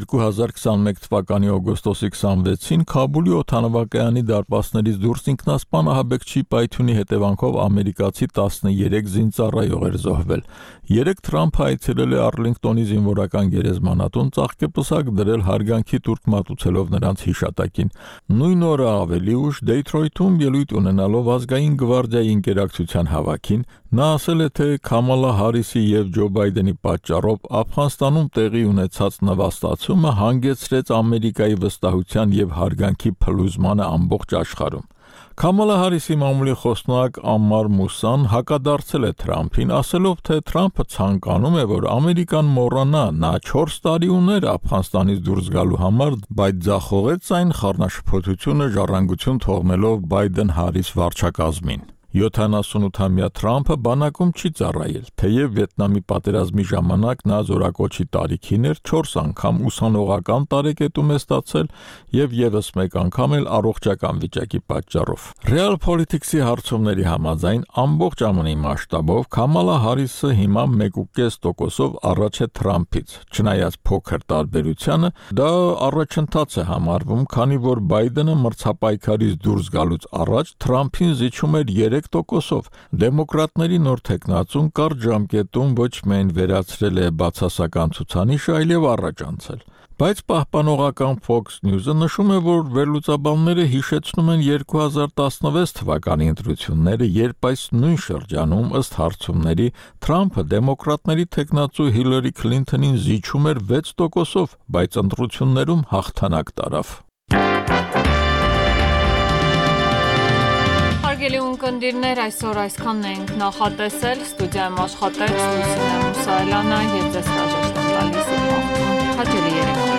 2021 թվականի օգոստոսի 26-ին Քաբուլի օդանավակայանի դարպասներից դուրս ինքնասպան ահաբեկչի պայթյունի հետևանքով ամերիկացի 13 զինծառայող էր զոհվել։ Երեք Թրամփը այցելել է Արլինգտոնի զինվորական գերեզմանատուն ծաղկեպսակ դրել հարգանքի տուրք մատուցելով նրանց հիշատակին։ Նույն օրը ավելի ուշ Դեյթրոյթում ելույթ ունենալով ազգային գվարդիայի ինտերակցիան հավաքին, նա ասել է, թե Քամալա Հարիսի եւ Ջո Բայդենի պատճառով Աֆղանստանում տեղի ունեցած նվաստացումը հանգեցրեց Ամերիկայի վստահության եւ հարգանքի փլուզմանը ամբողջ աշխարհում։ Քամալա Հարիսի մամուլի խոսնակ Ամմար Մուսան հակադարձել է Թրամփին, ասելով, թե Թրամփը ցանկանում է, որ Ամերիկան մոռանա, նա 4 տարի ուներ Աֆղանստանից դուրս գալու համար, բայց ձախողեց այն խառնաշփոթությունը ժառանգություն թողնելով Բայդեն-Հարիս վարչակազմին։ 78-ամյա Թրամփը բանակում չի ծառայել, թեև Վիետնամի պատերազմի ժամանակ նա զորակոչի տարիքին էր 4 անգամ ուսանողական տարեկետում է ստացել եւ եւս մեկ անգամ էլ առողջական վիճակի պատճառով։ Real Politics-ի հարցումների համաձայն ամբողջ ԱՄՆ-ի մասշտաբով Քամալա Հարիսը հիմա 1.5%-ով առաջ է Թրամփից։ Չնայած փոքր տարբերությանը, դա առաջընթաց է համարվում, քանի որ Բայդենը մրցապայքարից դուրս գալուց առաջ Թրամփին զիջում էր 3%-ով։ Դեմոկրատների նոր թեկնածուն կարճ ժամկետում ոչ միայն վերացրել է բացասական ցուցանիշը, այլև առաջ անցել։ Բայց պահպանողական Fox News-ը նշում է, որ վերլուծաբանները հիշեցնում են 2016 թվականի ընտրությունները, երբ այս նույն շրջանում ըստ հարցումների Թրամփը դեմոկրատների թեկնածու Հիլարի Քլինթոնին զիջում էր 6%-ով, բայց ընտրություններում հաղթանակ տարավ։ Հարգելի ունկնդիրներ, այսօր այսքանն ենք նախատեսել, ստուդիայում աշխատեց Լուսինե Մուսայելյանը եւ ձեզ հրաժեշտ եմ տալիս։ Հաջելի երեկ։